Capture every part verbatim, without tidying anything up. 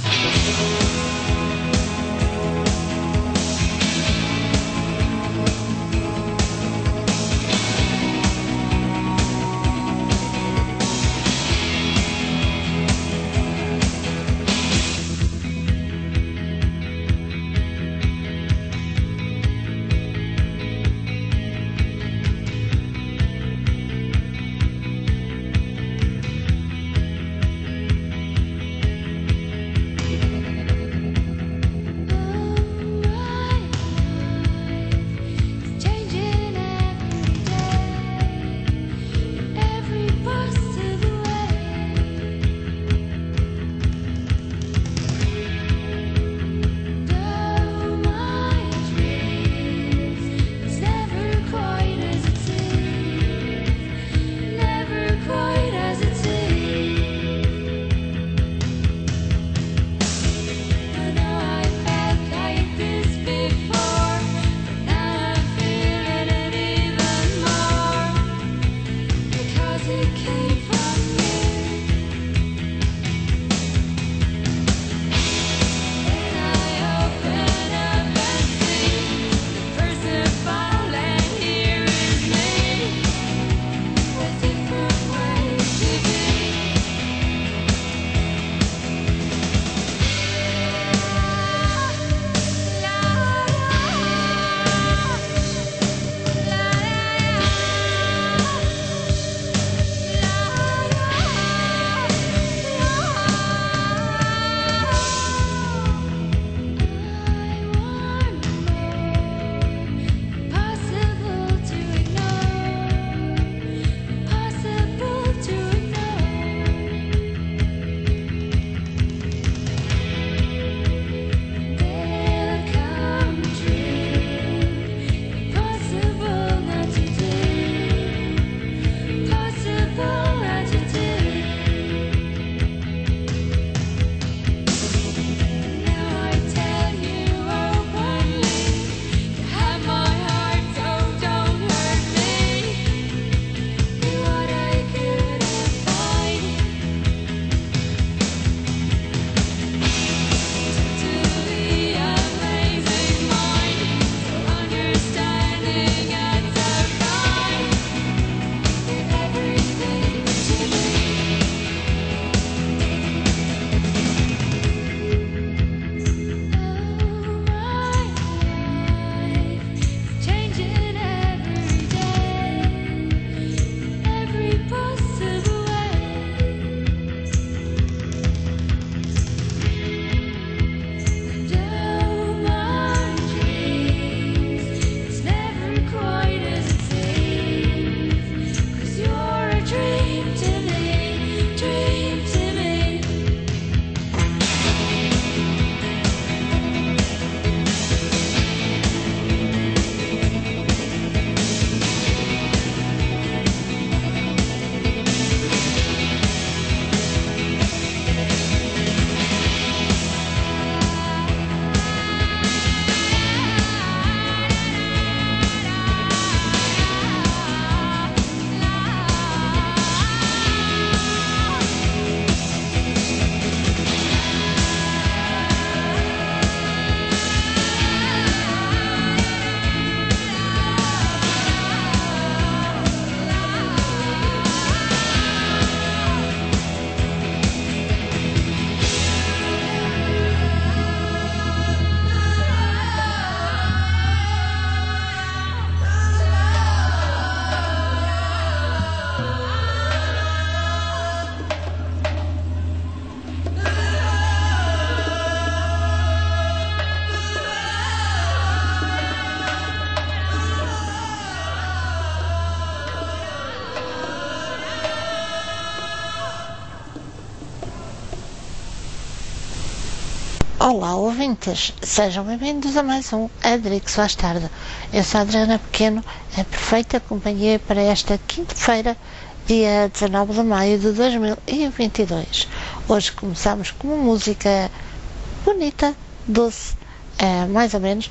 Olá, ouvintes, sejam bem-vindos a mais um Adrix Faz Tarde. Eu sou a Adriana Pequeno, a perfeita companhia para esta quinta-feira, dia dezanove de maio de dois mil e vinte e dois. Hoje começamos com uma música bonita, doce, é, mais ou menos,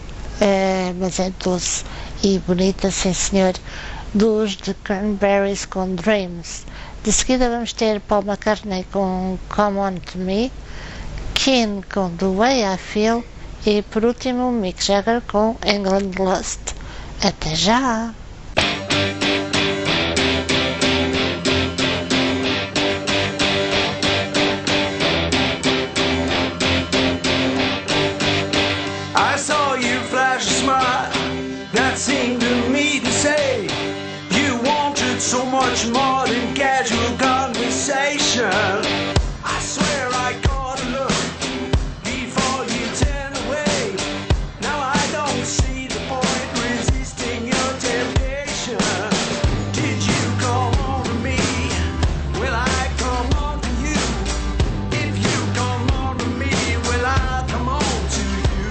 é, mas é doce e bonita, sim senhor, dos The Cranberries com Dreams. De seguida vamos ter Paul McCartney com Come On To Me, Keane com The Way I Feel e por último Mick Jagger com England Lust. Até já! I saw you flash a smile that seemed to me to say you wanted so much more than casual conversation. I swear I caught a look before you turned away. Now I don't see the point resisting your temptation. Did you come on to me? Will I come on to you? If you come on to me, will I come on to you?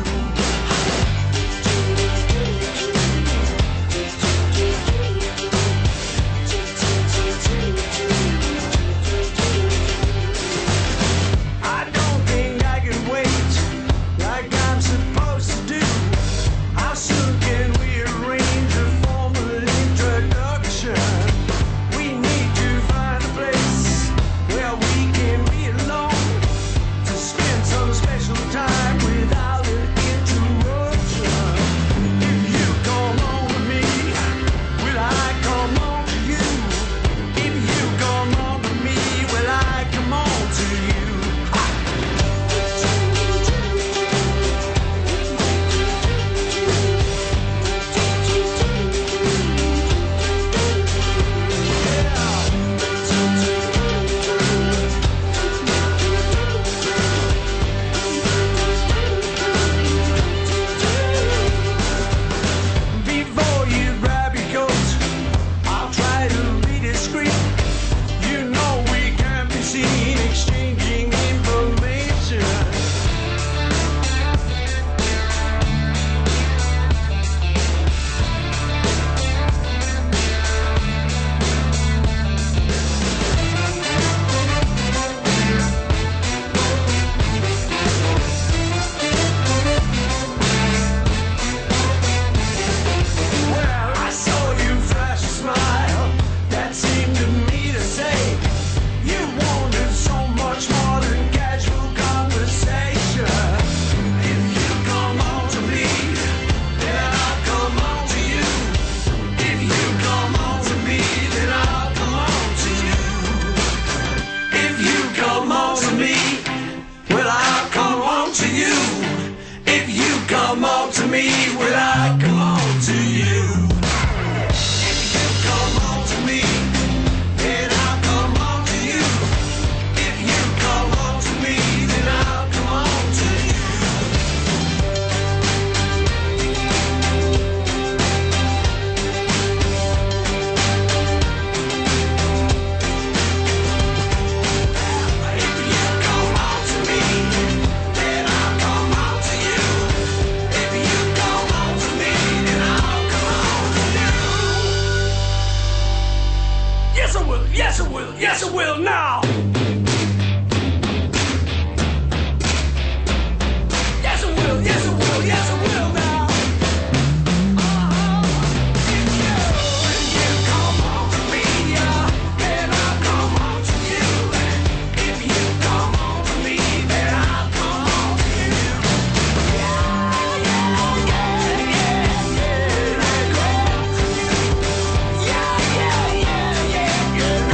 I don't think I can wait like I'm supposed to do. How soon can we arrange a formal introduction? We need to find a place where we can be alone to spend some special time without an interruption. If you come on to me, will I come on to you? If you come on to me, will I come on to you? Before you grab your coat, I'll try to be discreet. You know we can't be seen exchanging information. Well, I saw you flash a smile that seemed to me to say you wanted so much more than casual conversation. If you come on to me, then I'll come on to you. If you come on to me, then I'll come on to you. If you come on to me, well, I'll come on to you. If you come on to me, will I come on to you? If you come on to me, then I'll come on to you. If you come on to me, then I'll come on to you. If you come on to me, then I'll come on to you. If you come on to me, then I'll come on to you. Yes, I will. Yes, I will. Yes, I will now. Yes, I will. Yes, I will. Yes, I will now. If you, if you come on to me, yeah, then I'll come on to you. If you come on to me, then I'll come on to you. Yeah, yeah, yeah, yeah, yeah. Yeah, yeah, yeah, yeah, yeah.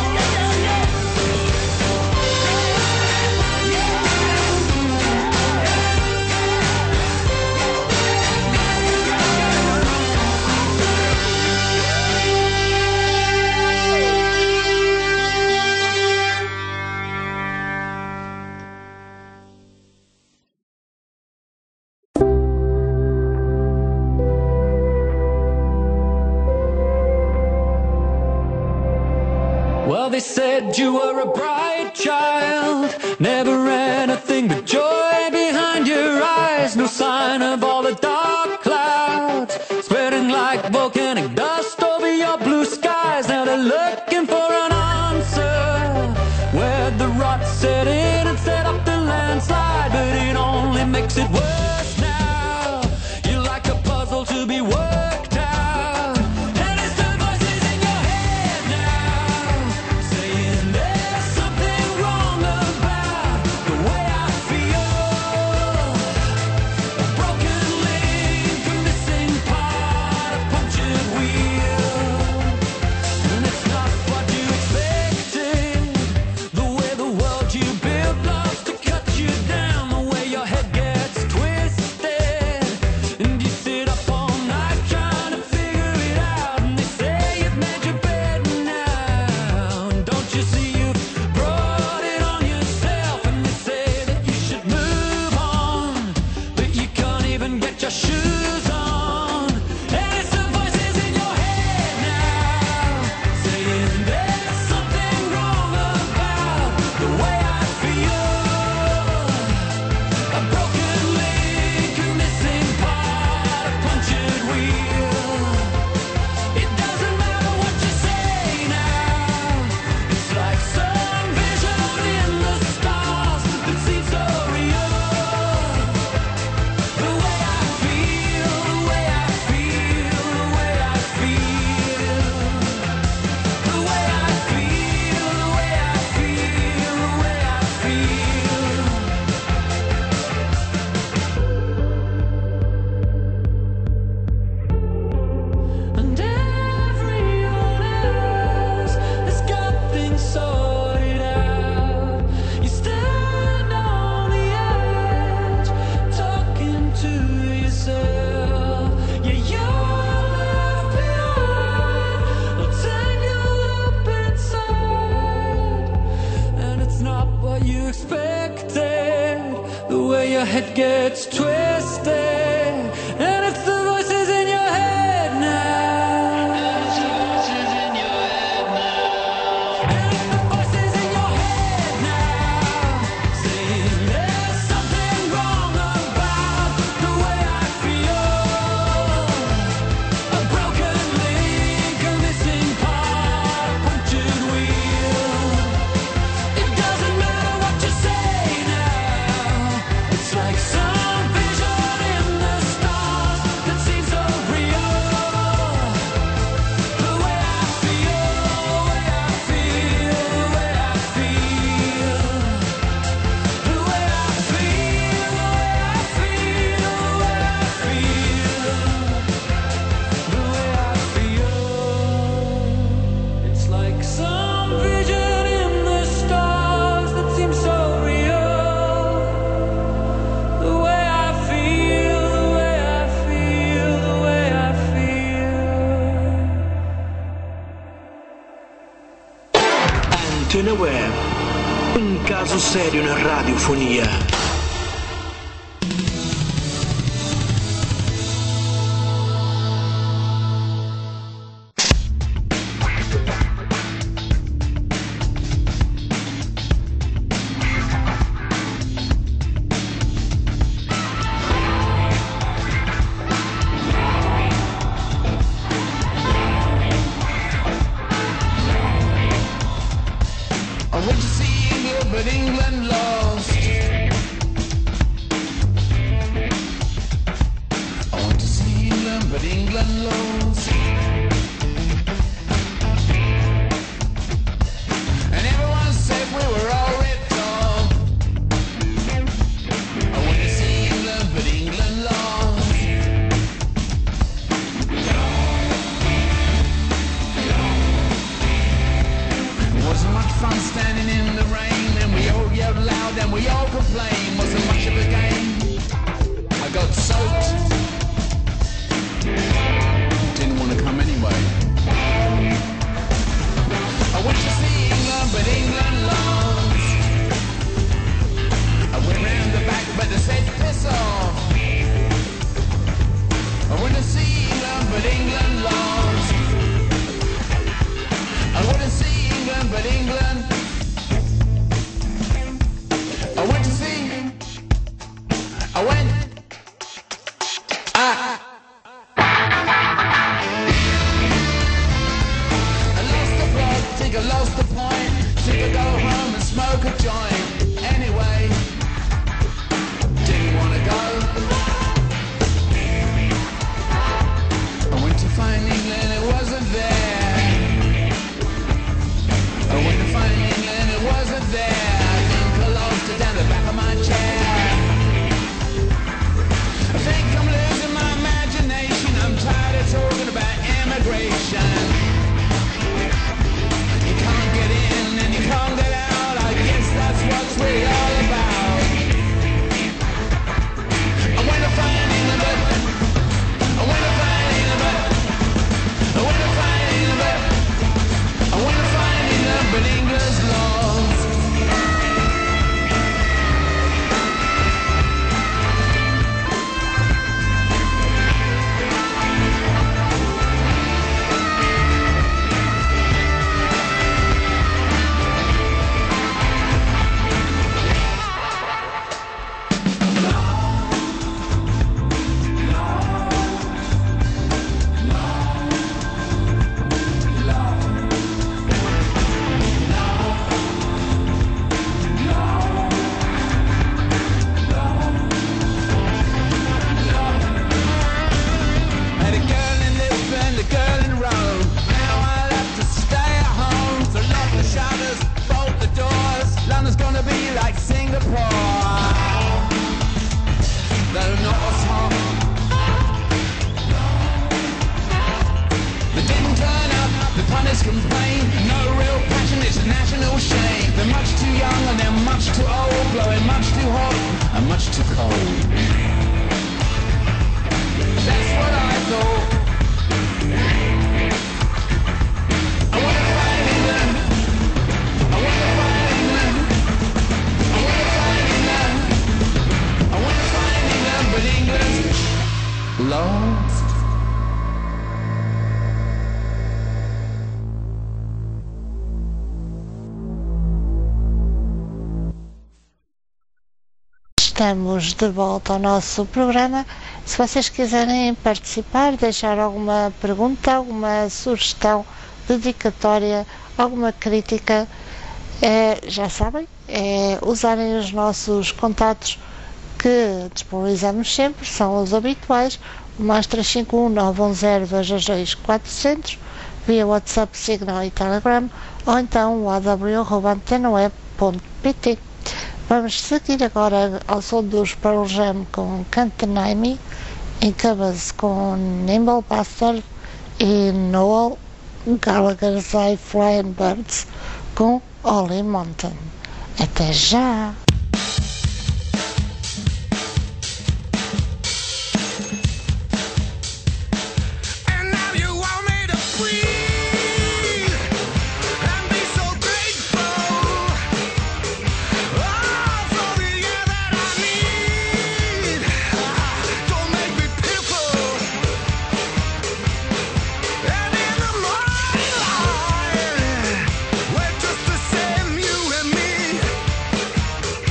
Well, they said you were a bright child, never anything but joy behind your eyes. No sign of all the dark clouds spreading like volcanic dust over your blue skies. Now they're looking for an answer where the rot set in and set up the landslide, but it only makes it worse now. You're like a puzzle to be worked out. And it's the voices in your head now saying there's something wrong about the way I feel. infected, the way your head gets twisted, and it's the voices in your head now. It's the voices in your head now. And it's the voices in your head now, saying there's something wrong about the way I feel. A broken link, a missing part, a punctured wheel. It doesn't matter what you say now. It's like some vision in the stars that seems so real. The way I feel, the way I feel, the way I feel. The way I feel, the way I feel, the way I feel. The way I feel. It's like some vision in the stars that seems so real. The way I feel, the way I feel, the way I feel. Antena Web, un caso serio in radiofonia. I went to see England, but England lost. I went to see England, but England lost. And everyone said we were all ripped off. I went to see England, but England lost. It wasn't much fun standing in the rain, and we all yelled loud and we all complained. Wasn't much of a game. I got soaked. Didn't want to come anyway. I went to see England, but England lost. I went round the back, but they said piss off. I went to see England, but England lost. I went to see England, but England. I went to see. I went. I. I lost the plot, think I lost the point. Think I go home and smoke a joint. Anyway, didn't wanna go. I went to find England, it wasn't there. I went to find England, it wasn't there. I think I lost it down the back of my chair. I think I'm losing my imagination. I'm tired of talking about immigration. You can't get in and you can't get out. I guess that's what's really all about. I went to find England, but I went to find England, but I went to find England, but I went to find England, but England's lost. Had a girl in Lisbon, a girl in Rome. Now I'll have to stay at home. So lock the shutters, bolt the doors. London's gonna be like Singapore. Though not as hot. They didn't turn up, the punters complain. No real passion, it's a national shame. They're much too young and they're much too old. Blowing much too hot and much too cold. That's what I thought. I wanna find England. I wanna find England. I wanna estamos de volta ao nosso programa. Se vocês quiserem participar, deixar alguma pergunta, alguma sugestão, dedicatória, alguma crítica, é, já sabem, é usarem os nossos contatos que disponibilizamos sempre, são os habituais, o mais três cinco um nove um zero dois dois dois quatro zero zero, via WhatsApp, Signal e Telegram, ou então o a w arroba antena web ponto p t. Vamos seguir agora ao som dos Pearl Jam com Can't Deny Me, em covers com Nimble Bastard e Noel Gallagher's I Flying Birds com Holy Mountain. Até já! Just the same, you and me.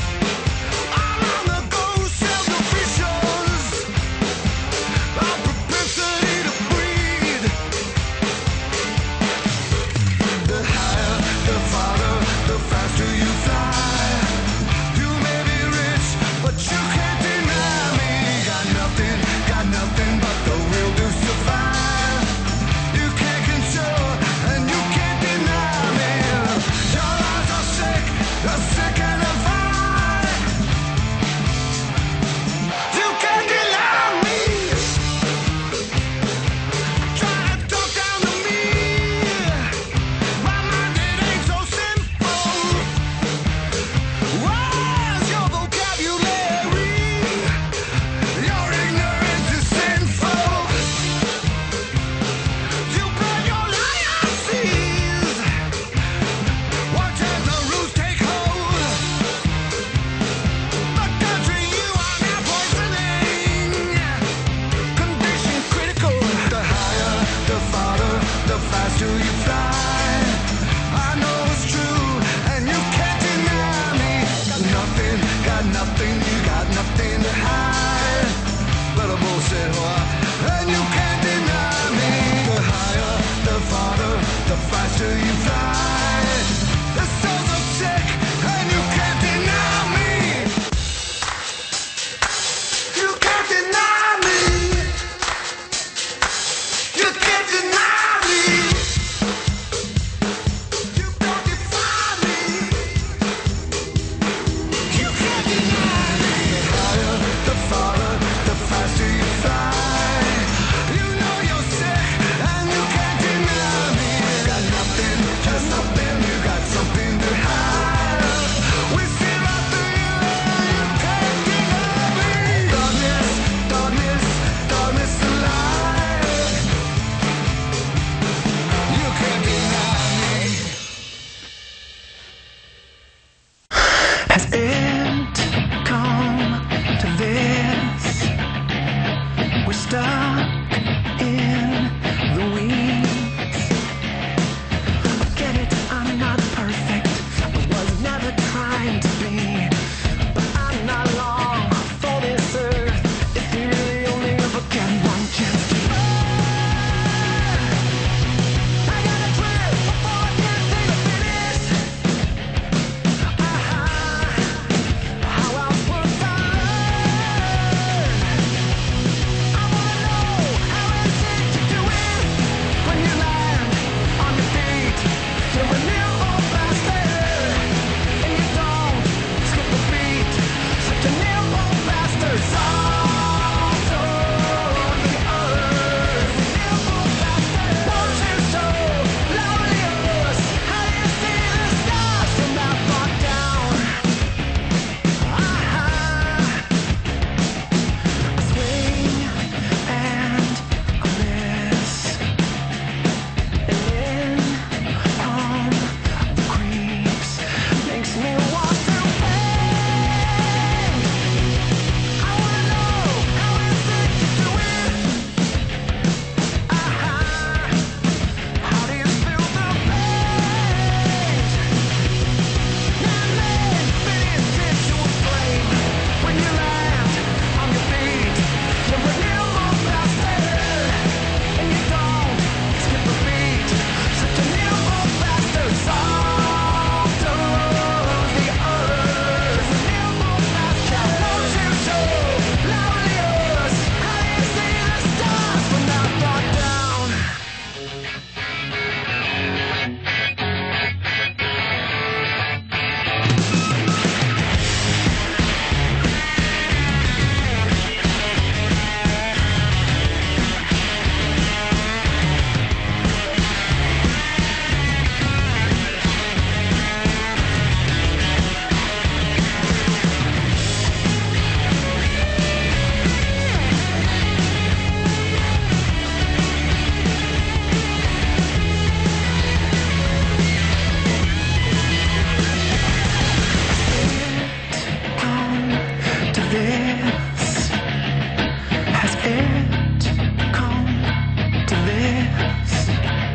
this? Has it come to this?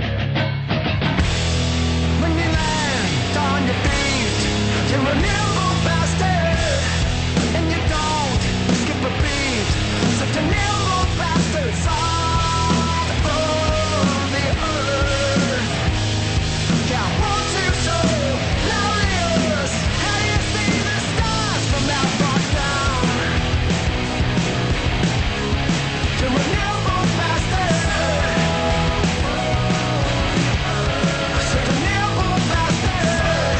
When you land on your feet, you're a nimble bastard, and you don't skip a beat. Such a nimble bastard, salt of the earth. Count one, two, so glorious. How do you see the stars from that far down? You're a nimble bastard. Such a nimble bastard.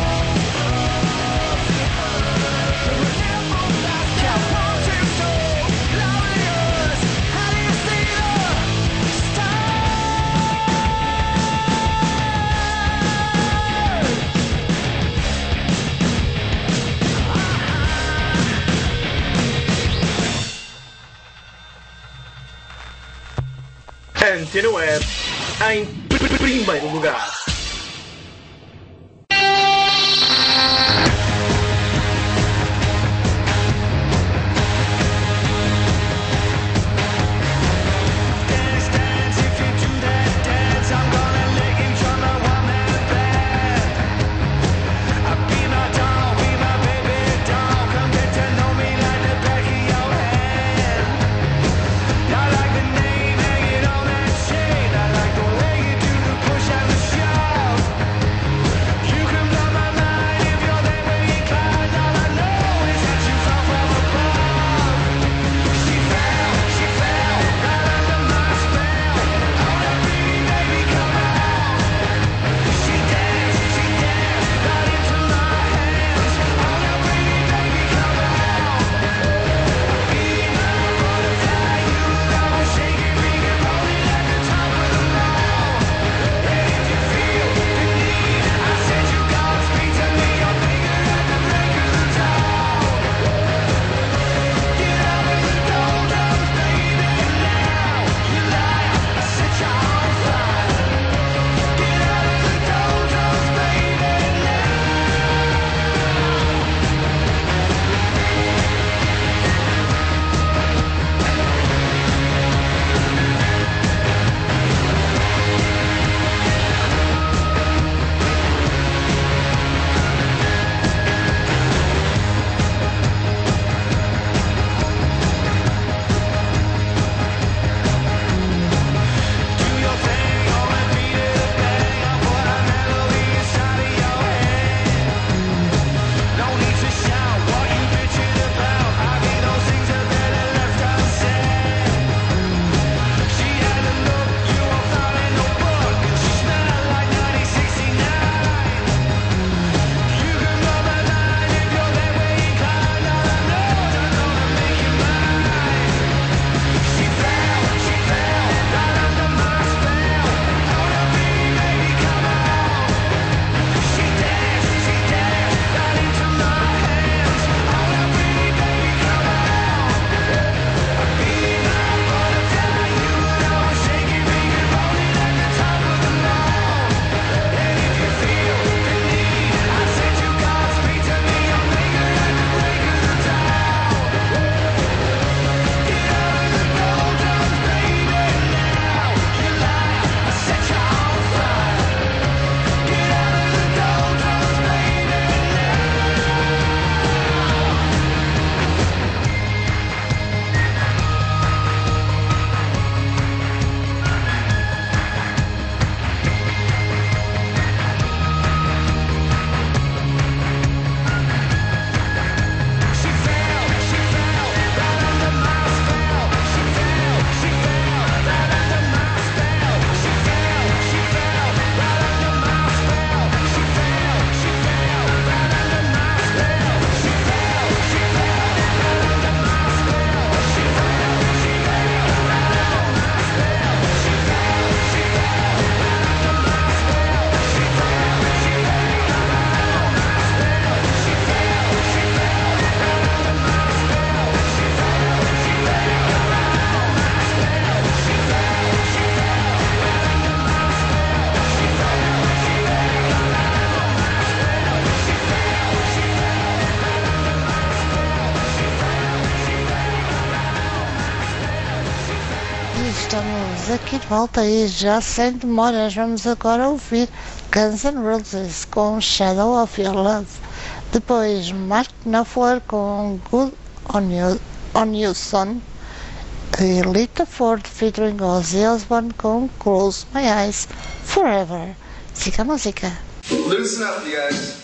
You're a nimble bastard. Count one, two, so glorious. How do you see the stars? Antena Web em pr- primeiro lugar. Dance, dance, if you do that dance, I'm gonna lick each other one man band. I'll be my doll, be my baby doll. Come get to know me like the back of your hand. I like the name hanging on that chain. I like the way you do the push and the shove. estamos aqui de volta e já sem demoras vamos agora ouvir Guns N' Roses com Shadow of Your Love. Depois Mark Knopfler com Good On You, On You Son. E Lita Ford featuring Ozzy Osbourne com Close My Eyes Forever. Siga a música. Loosen up, you guys.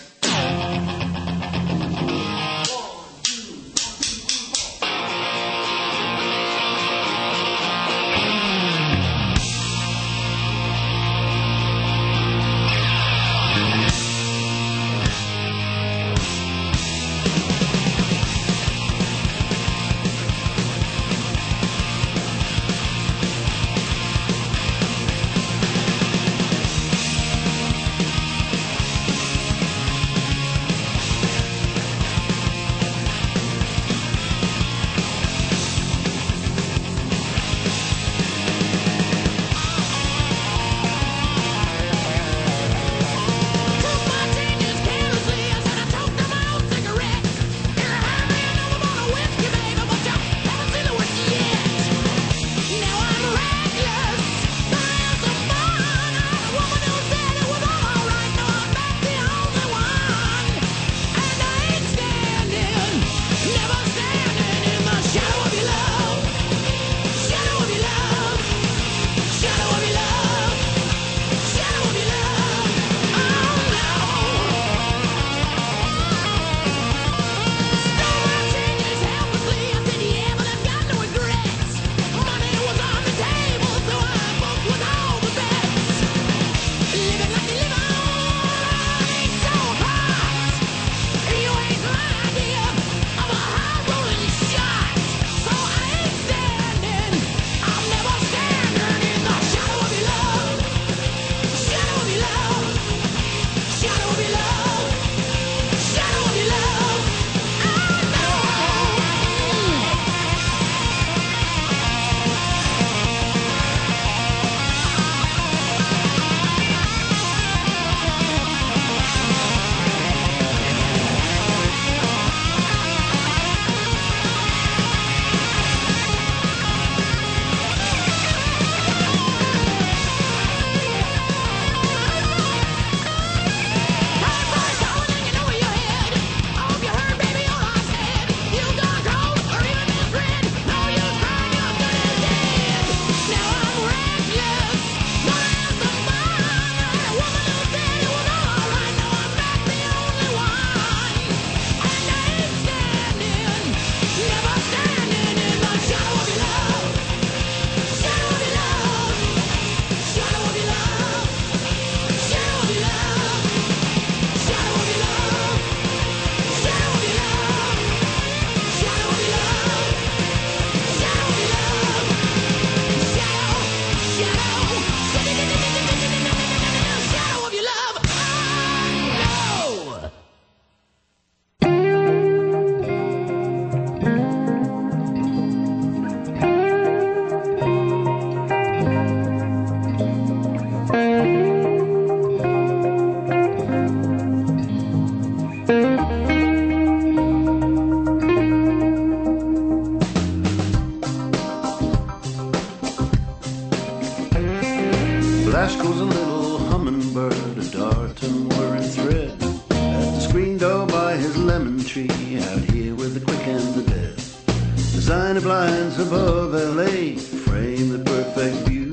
Flash goes a little hummingbird, a dart and whirring thread, at the screen door by his lemon tree, out here with the quick and the dead. Designer blinds above L A frame the perfect view.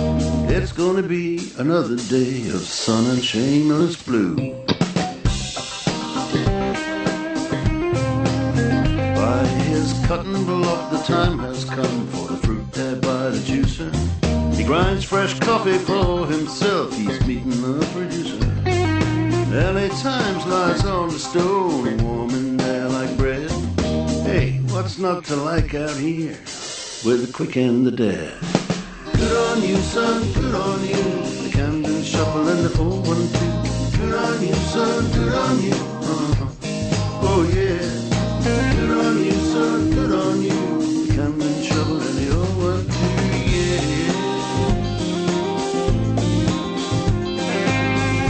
It's gonna be another day of sun and shameless blue. By his cutting block the time has come for the fruit there by the juicer. He grinds fresh coffee for himself, he's meeting the producer. L A Times lies on the stone, warm in there like bread. Hey, what's not to like out here with the quick and the dead? Good on you, son, good on you. The Camden Shuffle and the four one two. Good on you, son, good on you. Uh-huh. Oh yeah. Good on you, son, good on you. The Camden Shuffle and the four one two, yeah.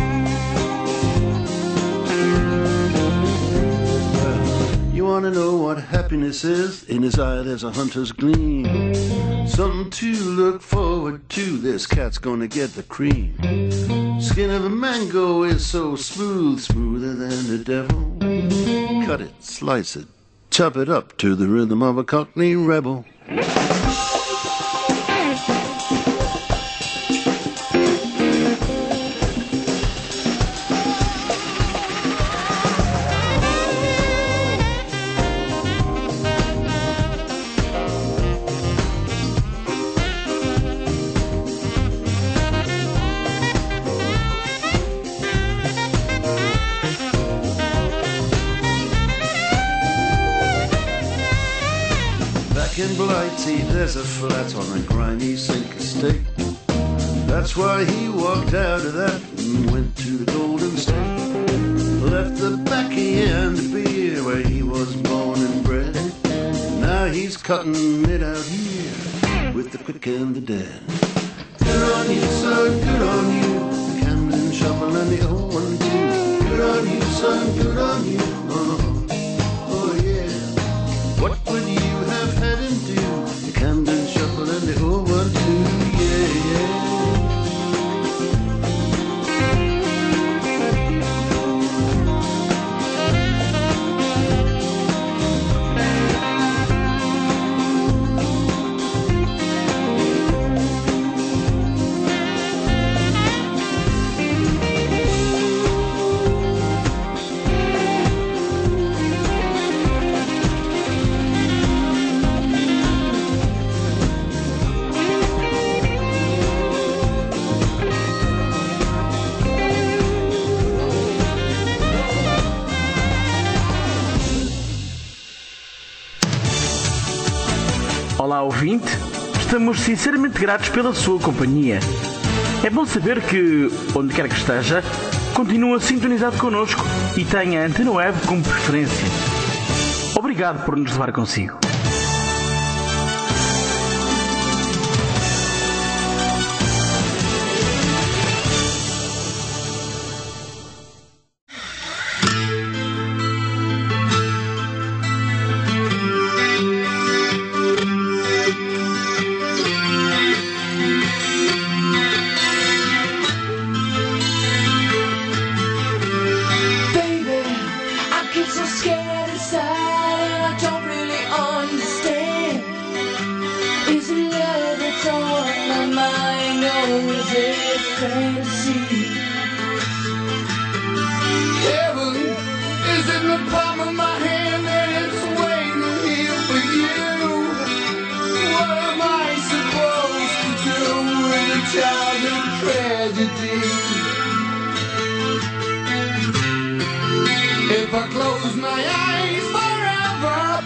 Well, you wanna know what happiness is. In his eye there's a hunter's gleam. Something to look forward to. This cat's gonna get the cream. Skin of a mango is so smooth, smoother than the devil. Cut it, slice it, chop it up to the rhythm of a Cockney rebel. In Blighty there's a flat on a grimy sink estate. That's why he walked out of that and went to the Golden State. Left the baccy and the beer where he was born and bred. Now he's cutting it out here with the quick and the dead. Good on you, son, good on you. The Camden Shuffle and the old one too. Good on you, son, good on you. Oh, oh yeah. What would you have had him do? The Camden Shuffle and the old one too, yeah, yeah. Olá, ouvinte. Estamos sinceramente gratos pela sua companhia. É bom saber que, onde quer que esteja, continua sintonizado connosco e tenha a Antena Web como preferência. Obrigado por nos levar consigo. If I close my eyes forever,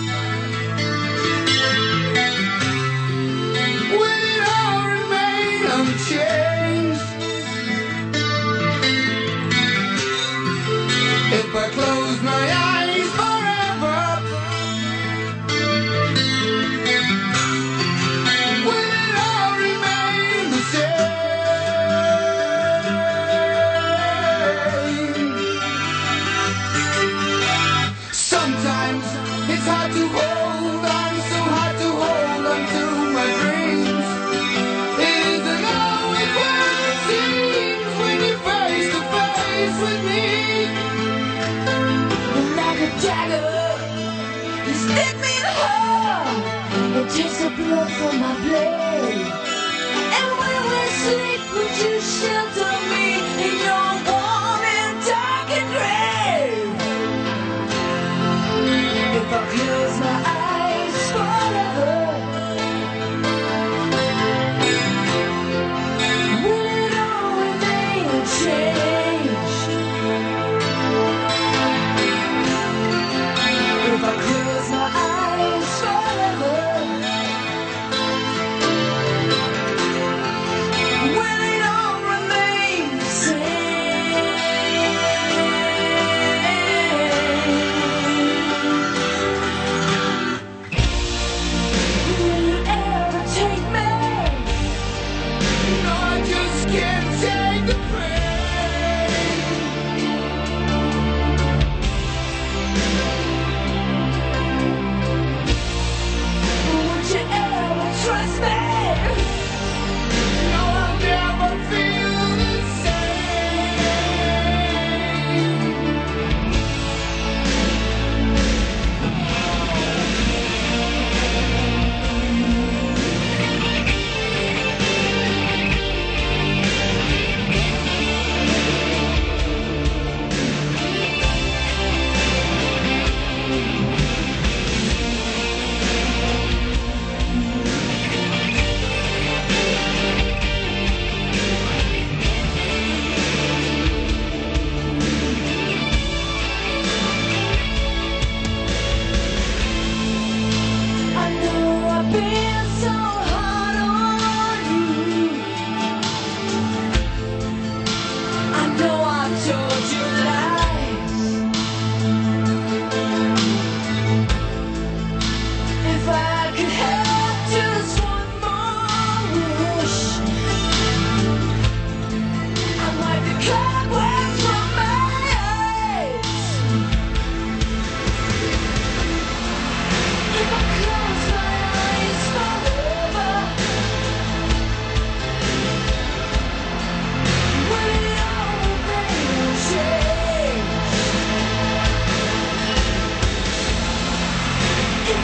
will it all remain unchanged? If I close my eyes forever, will it all remain the same? Sometimes it's hard to hold on, so hard to hold on to my dreams. It isn't always what it seems when you're face to face with me. And like a dagger, you stick me in the heart and takes the blood from my blade. And when we sleep, would you shelter me in your warm and darkened grave? If I close my eyes forever, will it all remain unchanged? If I close my eyes forever, will it all remain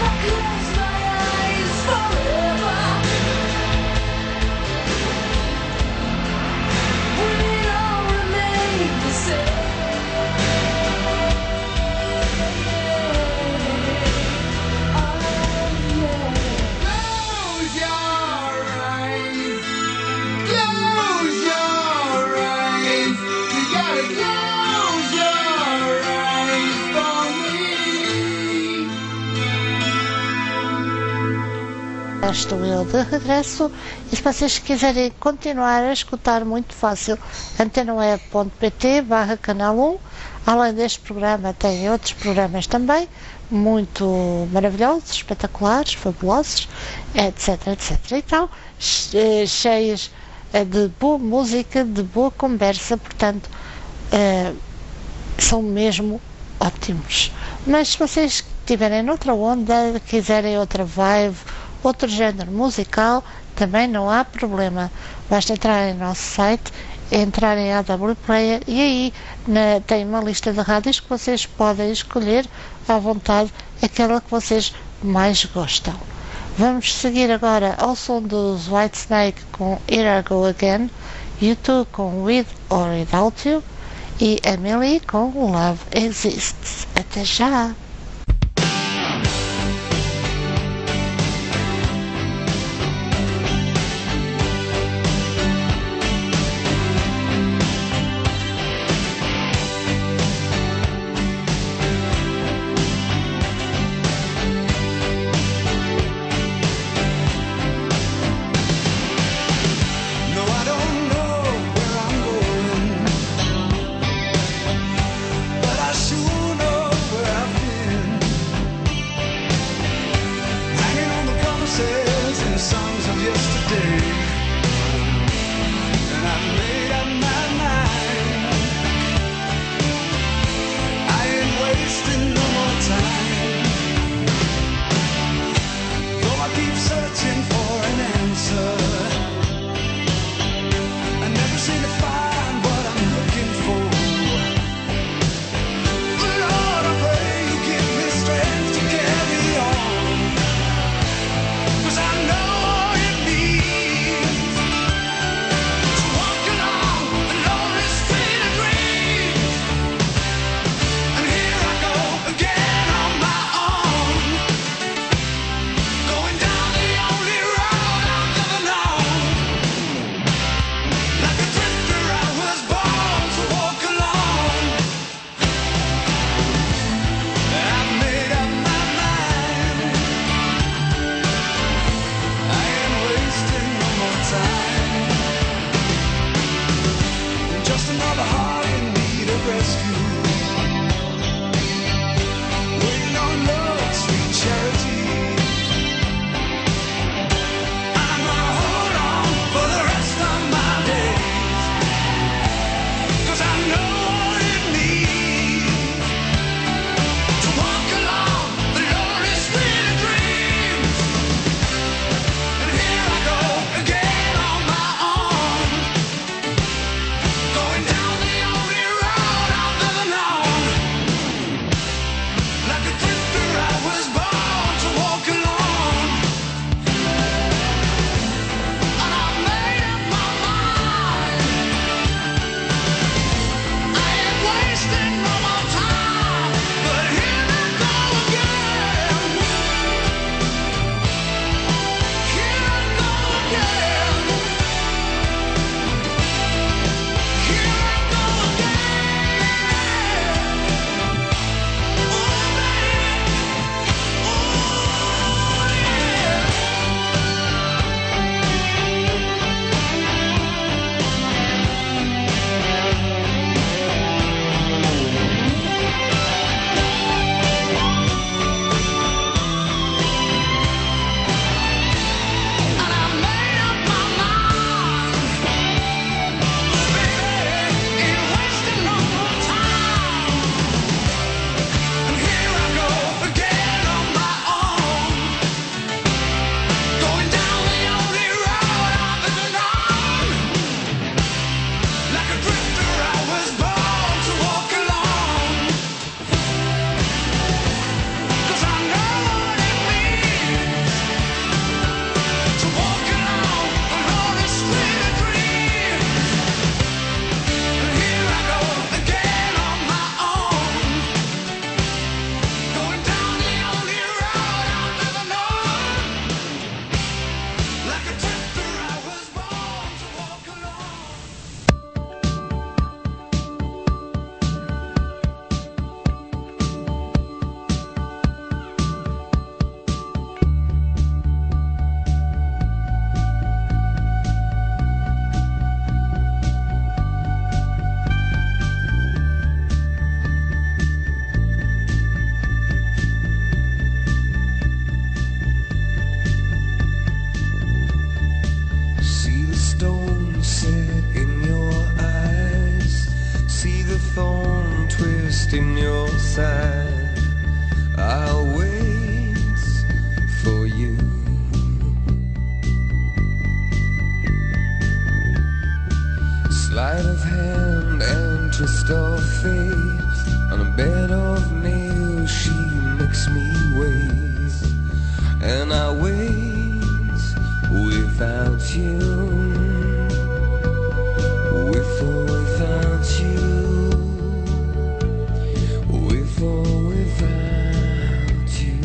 close my eyes forever. Will it all remain the same? Oh, yeah. Close your eyes. Close your eyes. You gotta close your eyes for me. Estou eu de regresso e se vocês quiserem continuar a escutar, muito fácil, antenoe.pt barra canal um. Além deste programa tem outros programas também, muito maravilhosos, espetaculares, fabulosos, etc, etc. Então, che- cheios eh, de boa música, de boa conversa, portanto, eh, são mesmo ótimos. Mas se vocês estiverem noutra onda, quiserem outra vibe, outro género musical, também não há problema. Basta entrar em nosso site, entrar em A W Player e aí na- tem uma lista de rádios que vocês podem escolher à vontade aquela que vocês mais gostam. Vamos seguir agora ao som dos Whitesnake com Here I Go Again, U dois com With or Without You e Emily com Love Exists. Até já! No, I don't know where I'm going, but I sure know where I've been. Hanging on the promises and songs of yesterday, and I've made up my mind. I ain't wasting no more time. Though I keep searching for an answer, I never seem to find what I'm looking for. Lord, I pray you give me strength to carry on, 'cause I know all you need lost in your side. I'll wait for you. Sleight of hand and twist of fate. On a bed of nails she makes me wait. And I wait without you. With or without you. With or without you.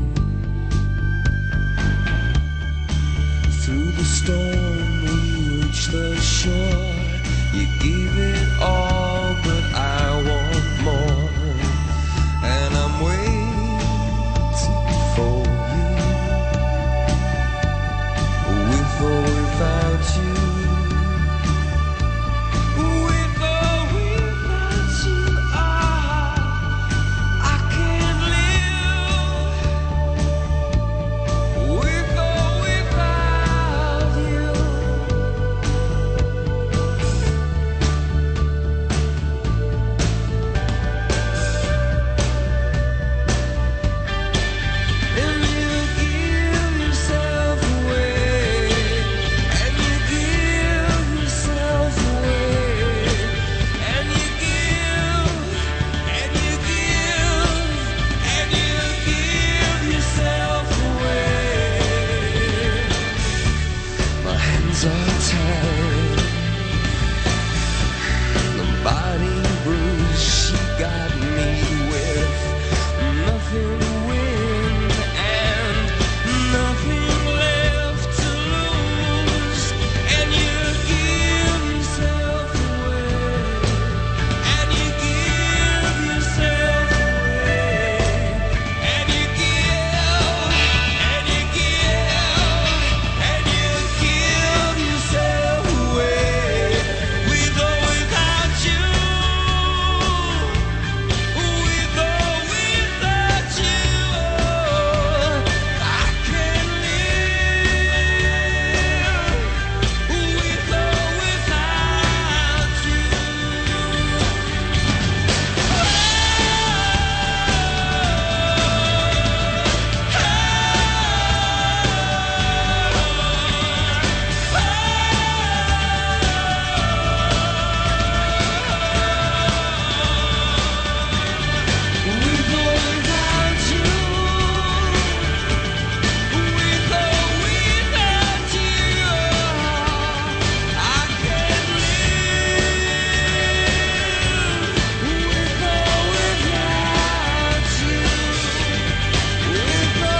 Through the storm we reach the shore. You give it all, but I want more. And I'm waiting for you. With or without you. With or without you, ah, I can't live. With or without you. And you give yourself away, and you give yourself away, and you give, and you give, and you give yourself away. My hands are tied, the body bruised, she got me with nothing to win and nothing left to lose. And you give yourself away, and you give yourself away, and you give, and you give, and you give yourself away. With or without you. With or without you, I can live. With or without you. With or without you. With or without you, I can live. With or without you. With or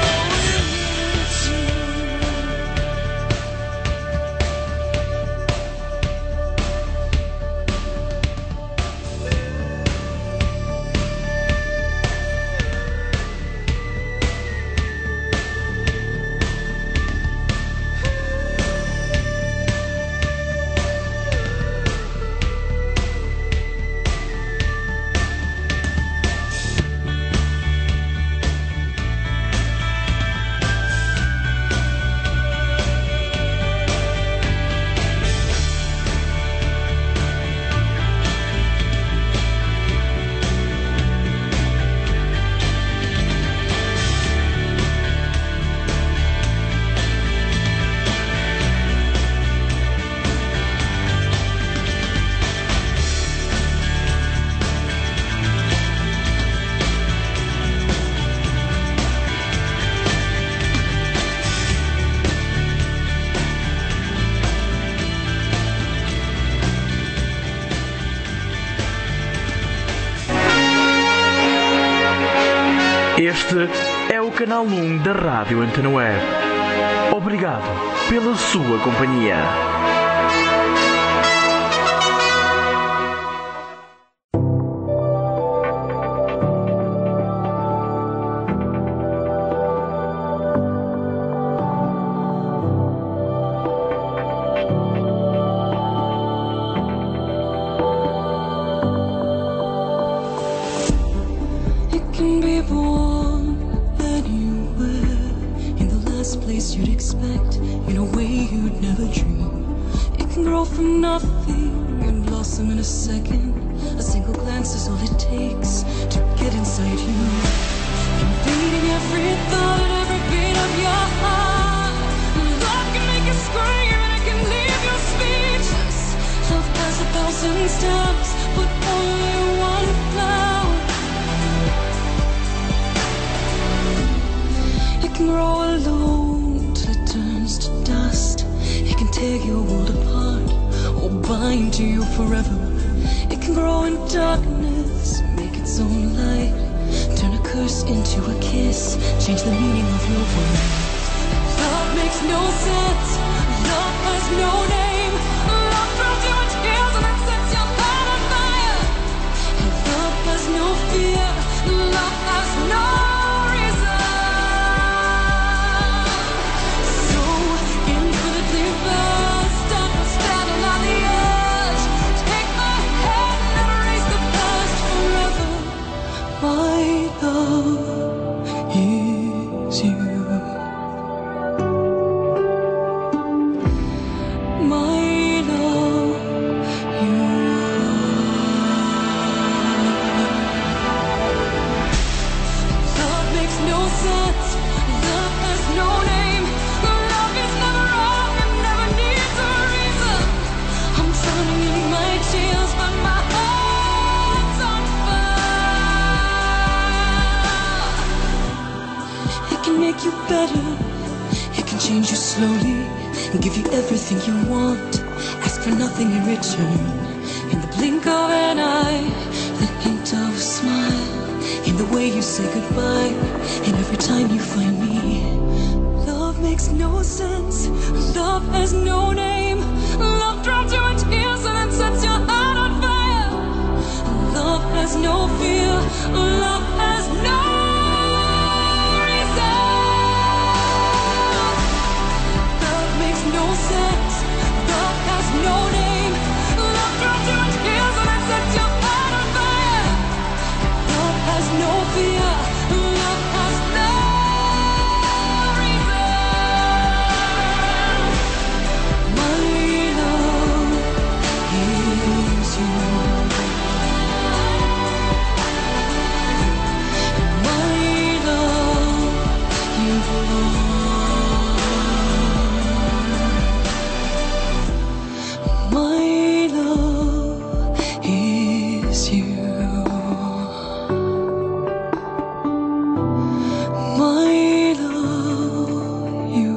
Este é o canal um da Rádio Antena Web. Obrigado pela sua companhia. You can be born anywhere, in the last place you'd expect, in a way you'd never dream. It can grow from nothing and blossom in a second, A single glance is all it takes to get inside you, invading every thought and every beat of your heart. Love can make you scream and it can leave you speechless. Love has a thousand stems, but only one flower. It can grow alone till it turns to dust. It can tear your world apart or bind to you forever. It can grow in darkness, make its own light, turn a curse into a kiss, change the meaning of your words. Love makes no sense, love has no name. Love throws you in tears and then sets your heart on fire. Love has no fear, love has no reason. So infinitely vast, I was standing on the edge. Take my hand and erase the past forever. My love is you. My love, you are. Love makes no sense, love has no name. Love is never wrong and never needs a reason. I'm drowning in my tears, but my heart's on fire. It can make you better, it can change you slowly and give you everything you want. Ask for nothing in return. In the blink of an eye, the hint of a smile, in the way you say goodbye, and every time you find me. Love makes no sense, love has no name. Love drowns you in tears and then sets your heart on fire. Love has no fear, love has no reason. Love makes no sense, love has no name. Love drowns you in tears and then sets your heart on fire. Love has no fear, love has no reason. My love is you. My love, you are. My love is you. My love, you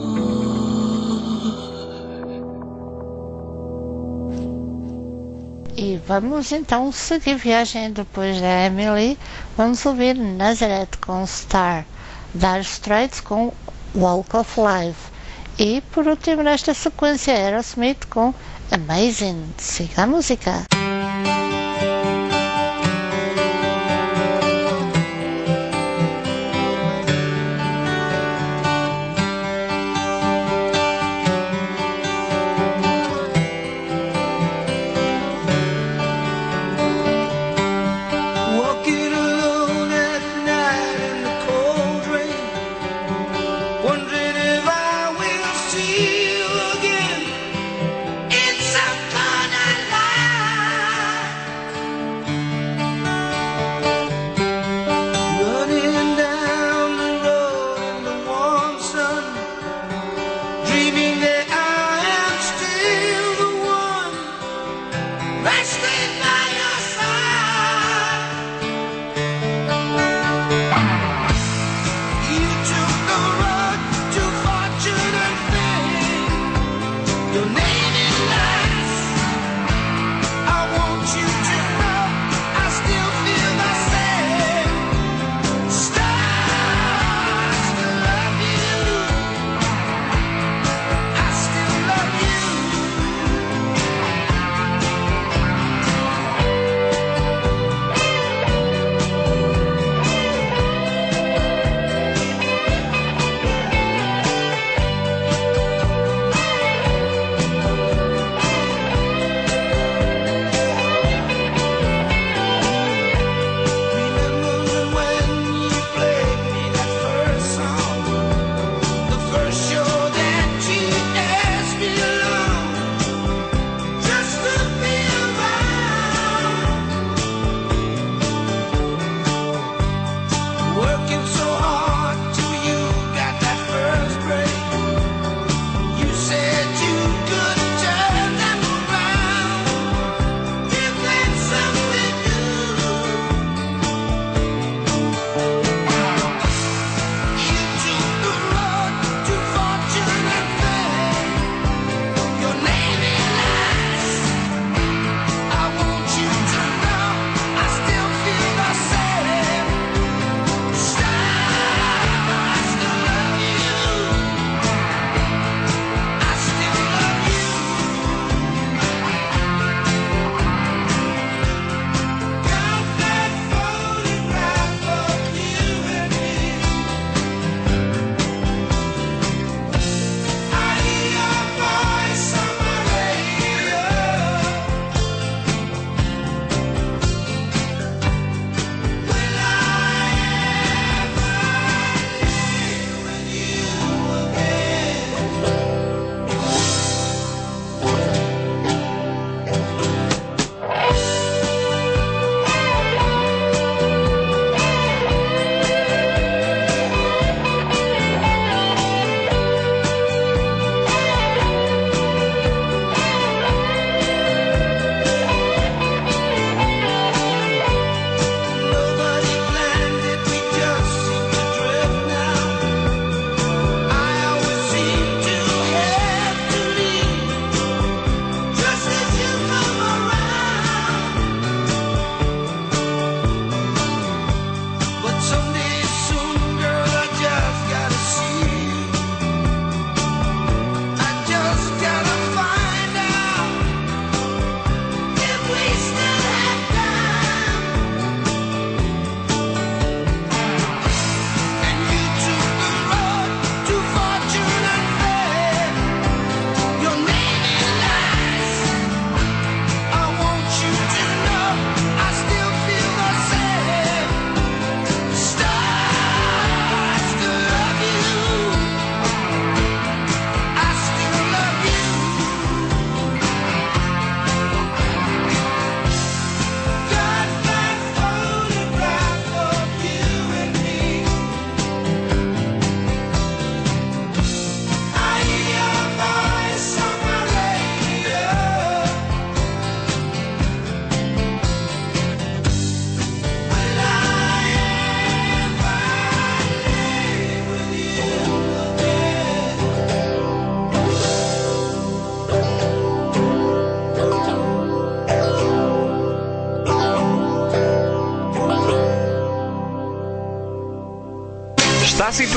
E vamos então seguir viagem depois da Emily. Vamos ouvir Nazareth com Star, Dire Straits com Walk of Life e por último nesta sequência Aerosmith com Amazing. Siga a música. Walking alone at night in the cold rain, wondering if I will see you again in some corner life. Running down the road in the warm sun, dreaming that I am still the one resting by your side. You took the road to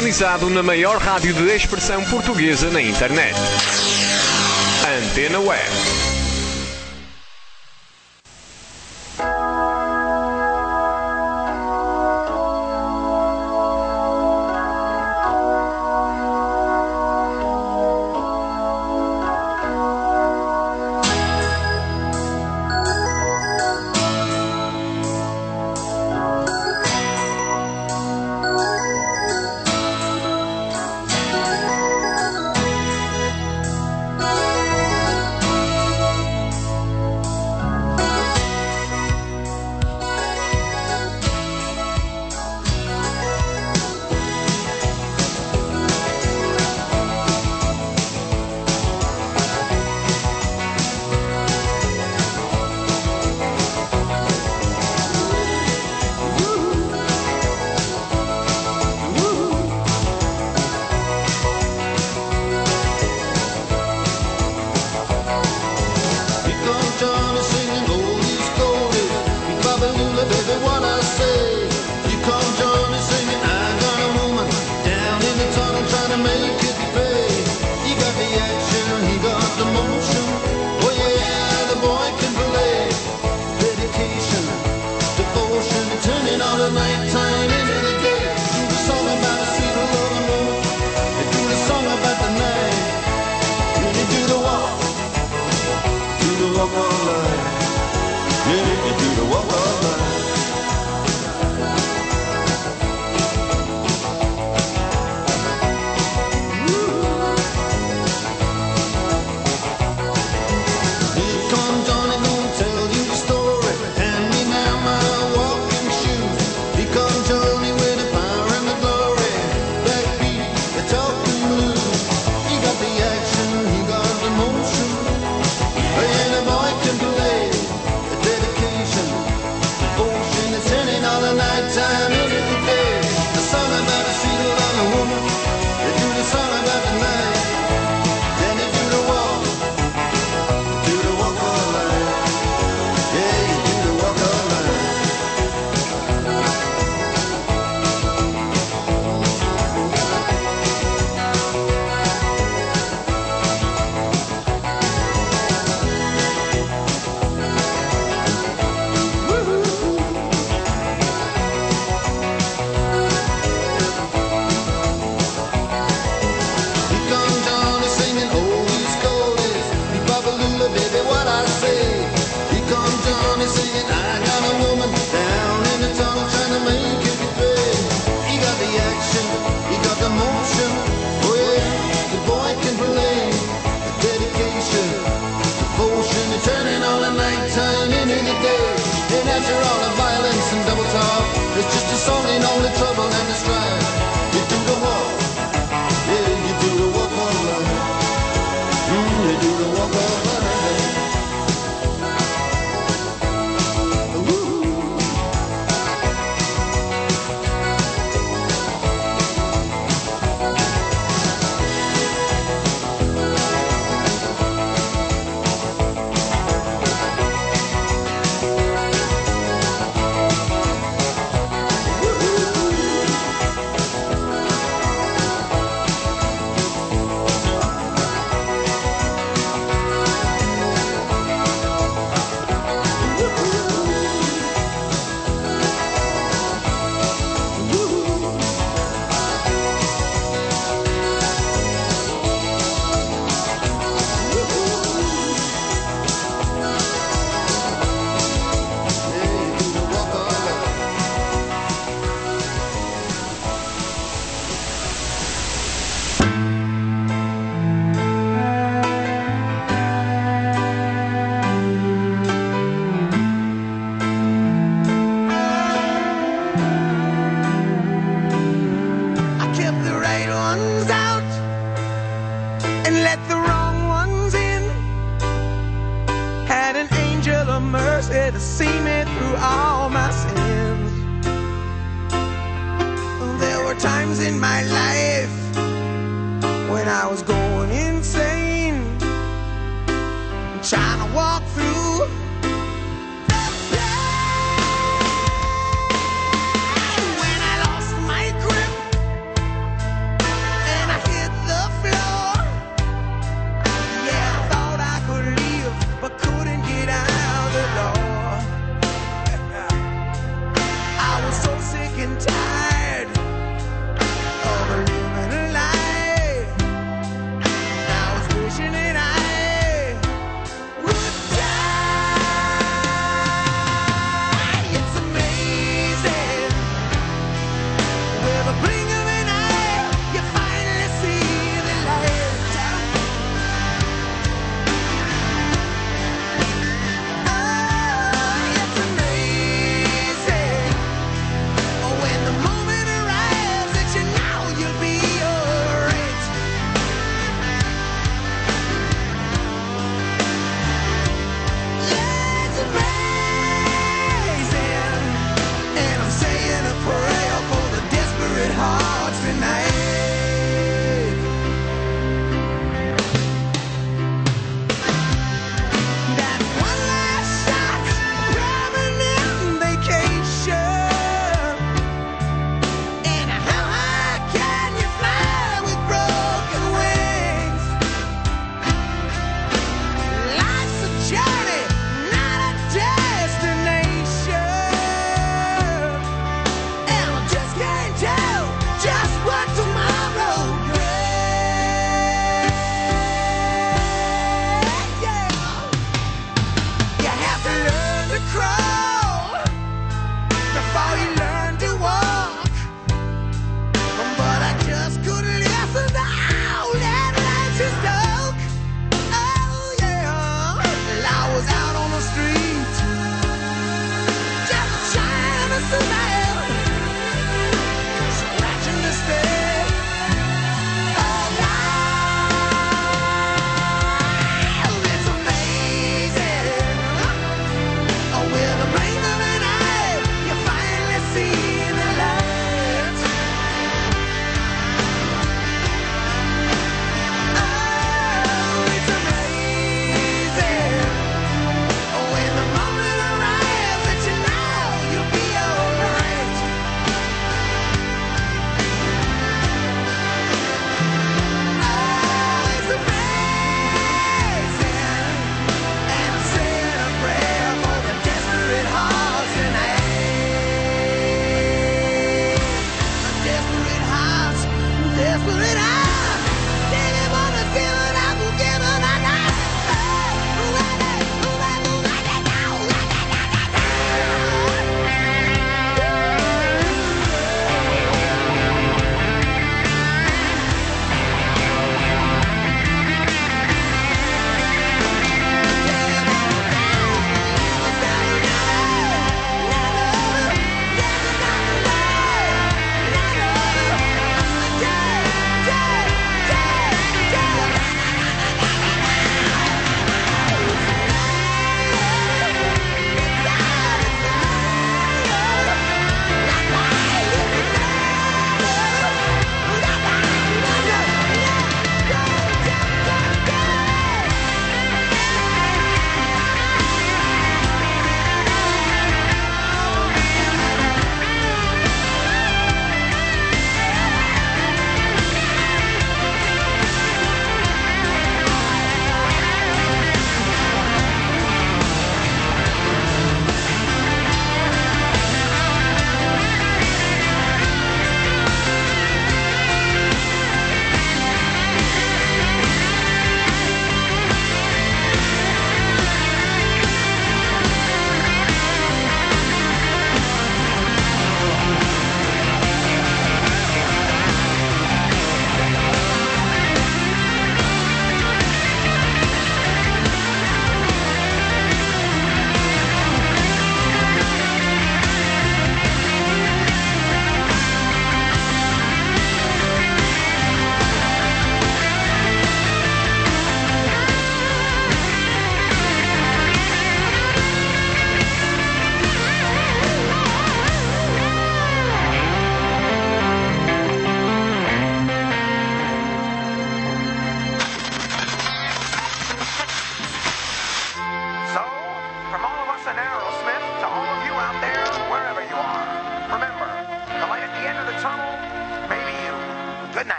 sintonizado na maior rádio de expressão portuguesa na internet. Antena Web.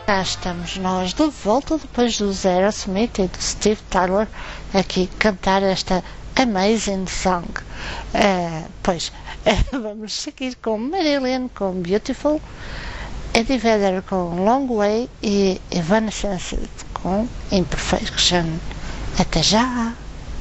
Cá estamos nós de volta depois do Aerosmith e do Steve Tyler aqui cantar esta Amazing Song. Uh, pois, uh, vamos seguir com Marilyn com Beautiful, Eddie Vedder com Long Way e Evanescence com Imperfection. Até já!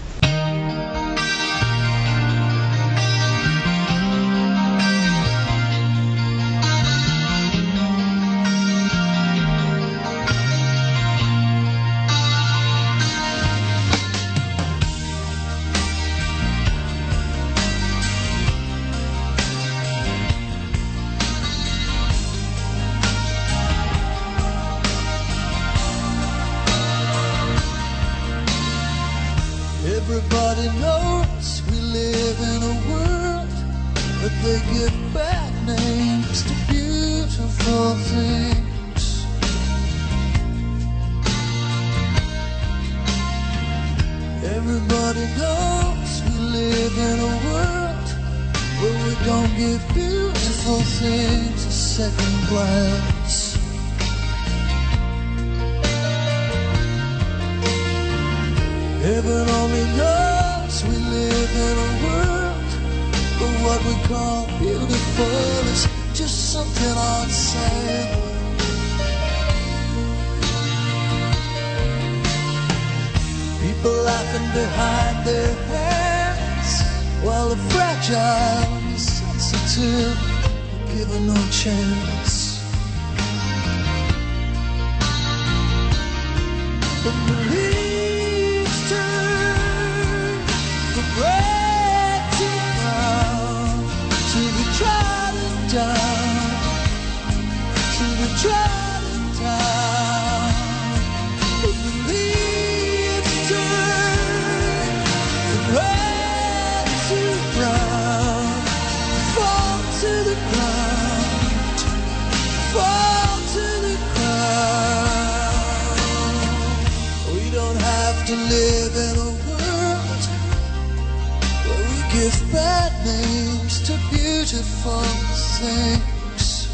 Everybody knows we live in a world, but they give bad names to beautiful things. Everybody knows we live in a world where we don't give beautiful things a second glance. Heaven only knows we live in a world where what we call beautiful is just something on sale. People laughing behind their hands while the fragile and the sensitive are given no chance. But believe bread to ground, to be trodden down, to be trodden down. But the leaves turn from red to brown, fall to the ground, fall to the ground. We don't have to live in a give bad names to beautiful things.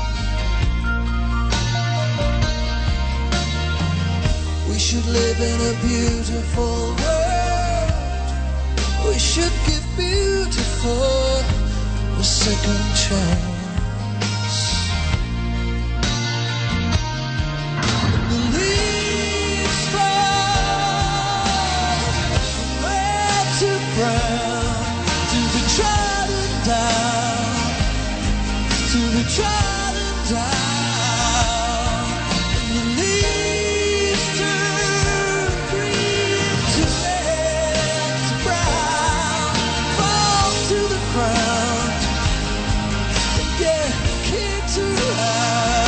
We should live in a beautiful world. We should give beautiful a second chance. The leaves fall from red to brown, trodden down, to be trodden down. And the leaves turn green to red to brown, fall to the ground, and get kicked around.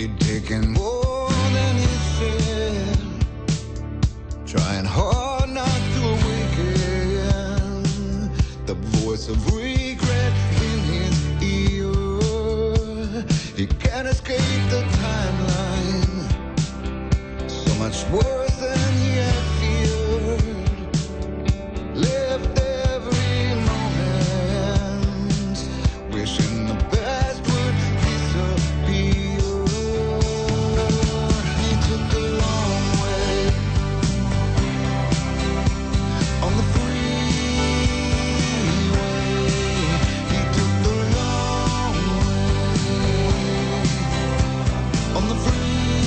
He'd taken more than he said, trying hard not to awaken the voice of regret in his ear. He can't escape the timeline, so much worse than he had feared. Left every moment wishing the past would disappear. He took the long way on the freeway. He took the long way on the freeway.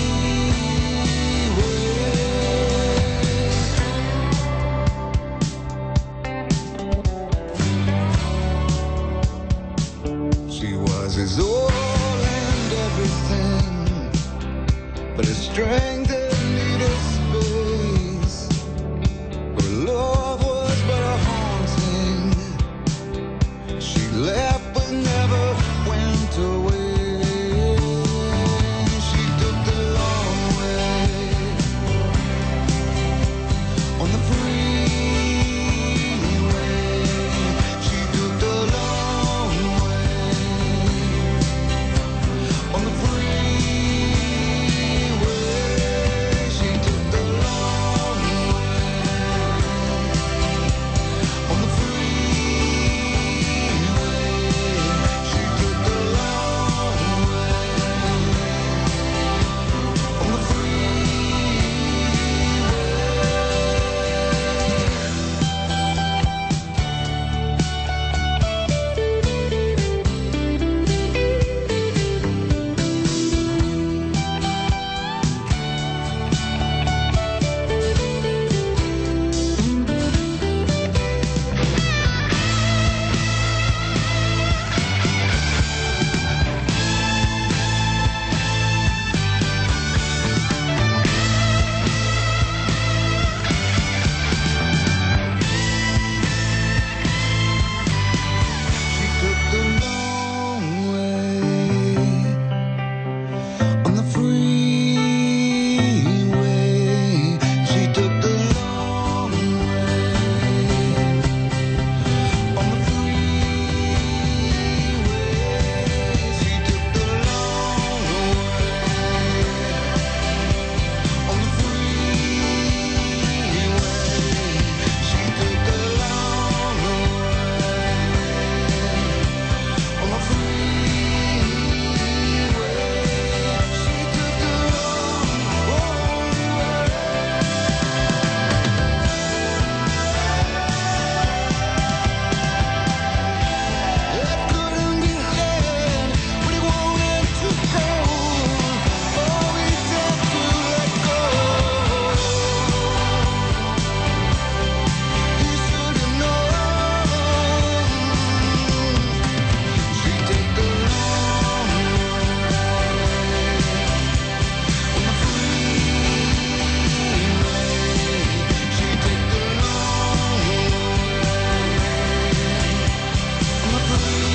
She was his all and everything, but his strength had needed space. Her love was but a haunting. She left but never went away. She took the long way on the freeway. She took the long way on the freeway. She took the long way on the freeway. She took the long way on the She took the long way on the freeway. She took the long way on the freeway. She took the long way on the freeway. She took the long way on the It couldn't be said what he wanted to go. Oh, he had to let go. He should have known. She took the long way on the freeway. She took the long way on the freeway.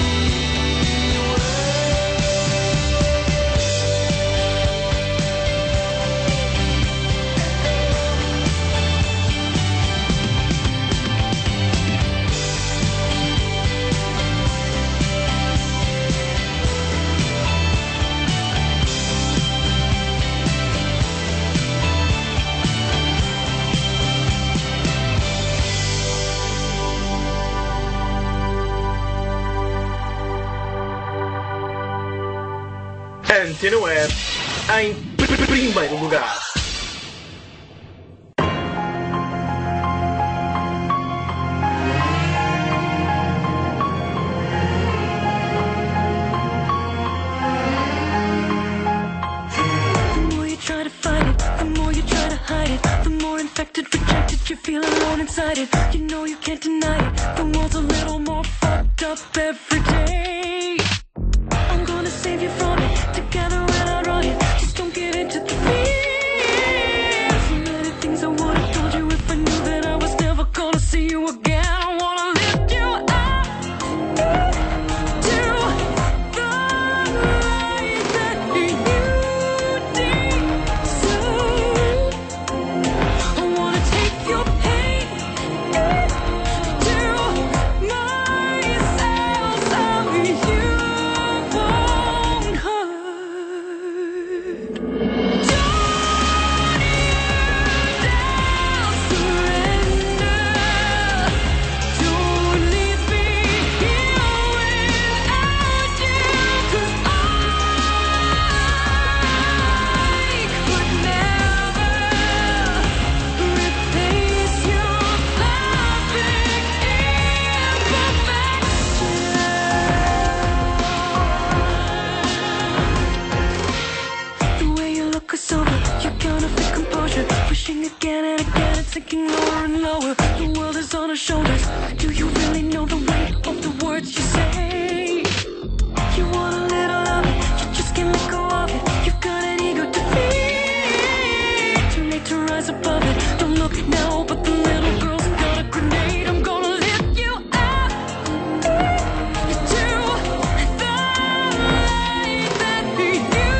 Antena Web em pr- primeiro lugar. The more you try to fight it, the more you try to hide it, the more infected, rejected you feel alone inside it. You know you can't deny it. The world's a little more fucked up every day. I'm gonna save you from it. Together we'll outrun it. Just don't get into the fear. So many things I would've told you if I knew that I was never gonna see you again. I wanna lift you up to the light that you lower. The world is on our shoulders. Do you really know the weight of the words you say? You want a little of it, you just can't let go of it. You've got an ego to feed. Too late to rise above it. Don't look now, but the little girl's got a grenade. I'm gonna lift you up to the light that you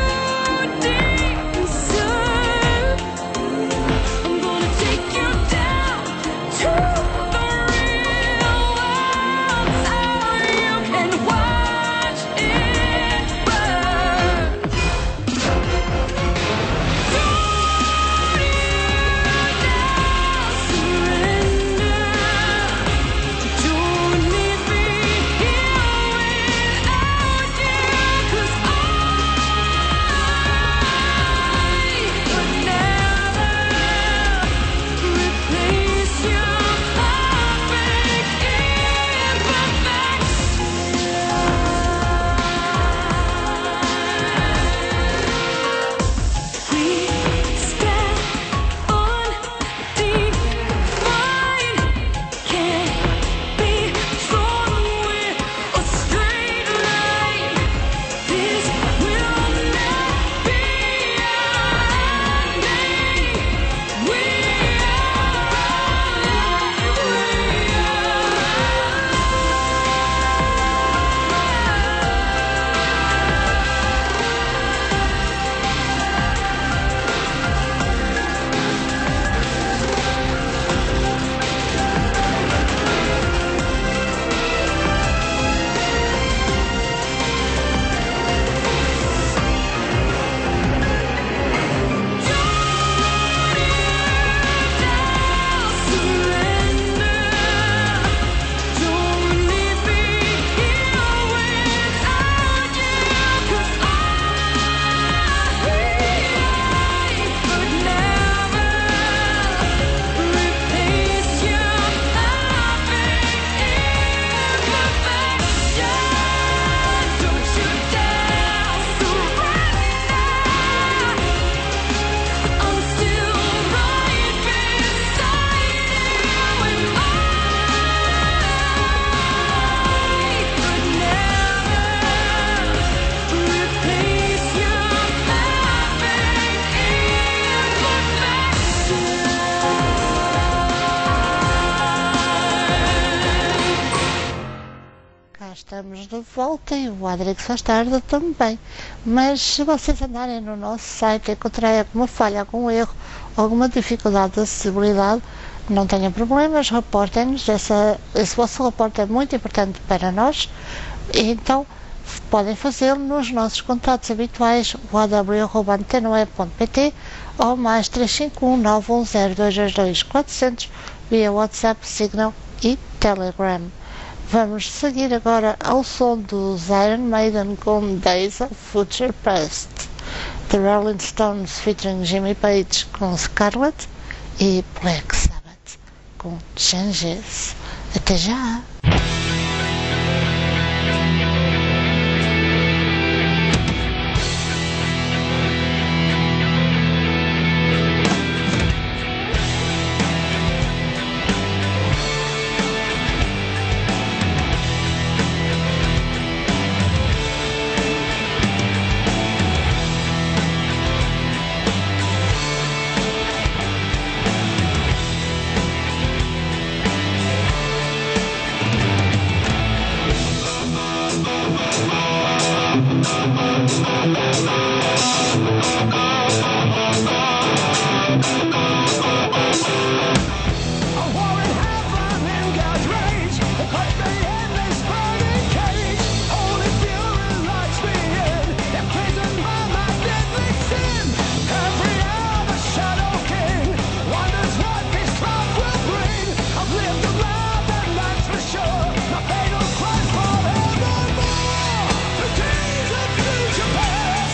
deserve. I'm gonna take you down to the real world, so you can watch it burn. Don't you now surrender. Don't leave me here without you, 'cause I could never replace your perfect imperfection. We stand on deep line, can't be drawn with a straight line. This will not be our ending. We Cá estamos de volta e o Adrix faz tarde também. Mas se vocês andarem no nosso site e encontrarem alguma falha, algum erro, alguma dificuldade de acessibilidade, não tenham problemas, reportem-nos. Essa, esse vosso reporte é muito importante para nós. E então podem fazê-lo nos nossos contatos habituais, o a w arroba antena web ponto p t ou mais três cinco um nove um zero dois dois dois quatro zero zero via WhatsApp, Signal e Telegram. Vamos seguir agora ao som dos Iron Maiden com Days of Future Past, The Rolling Stones featuring Jimmy Page com Scarlet e Black Sabbath com Changes. Até já! Future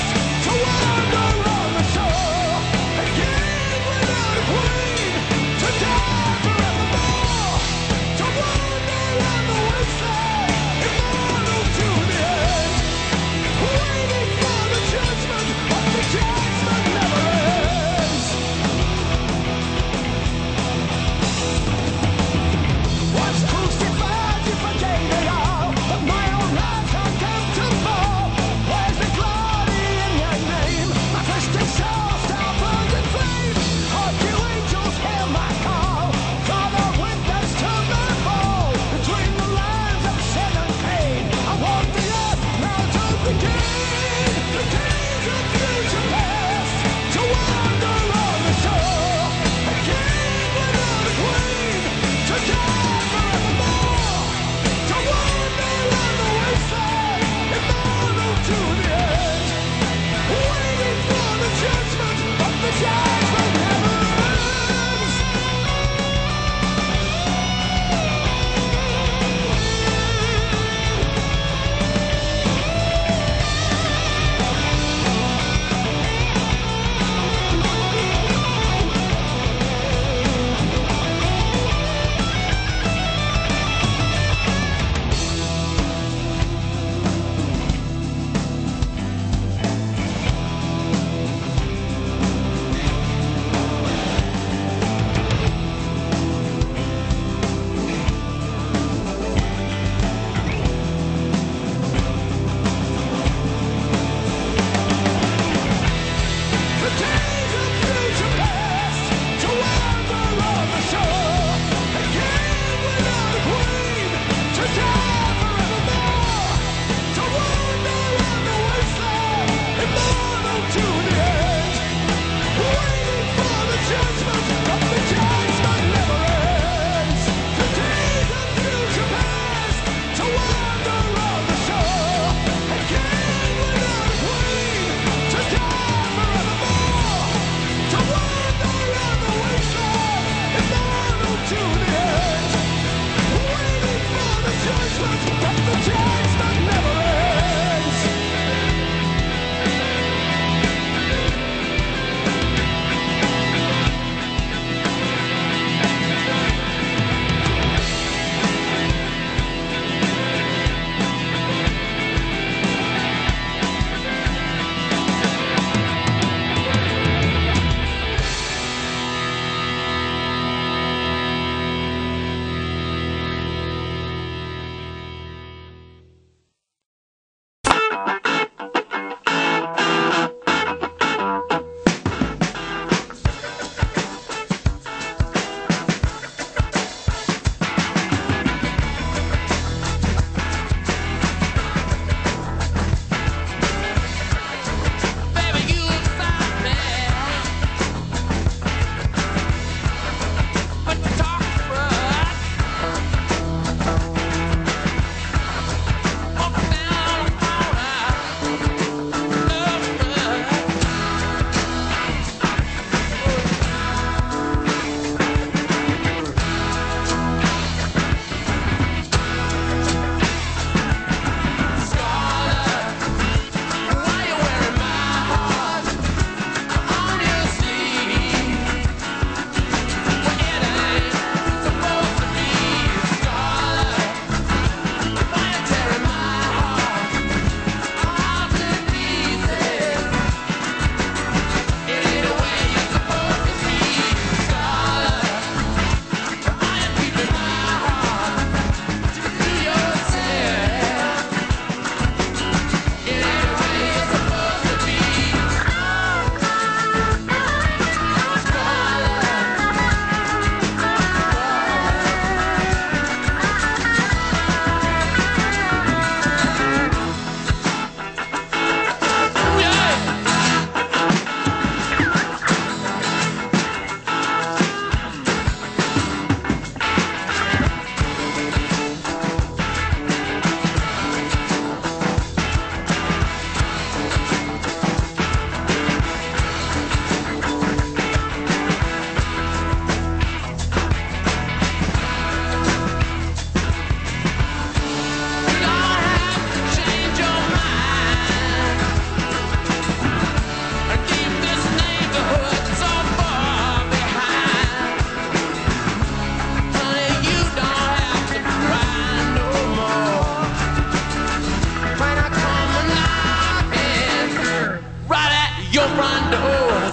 your front door.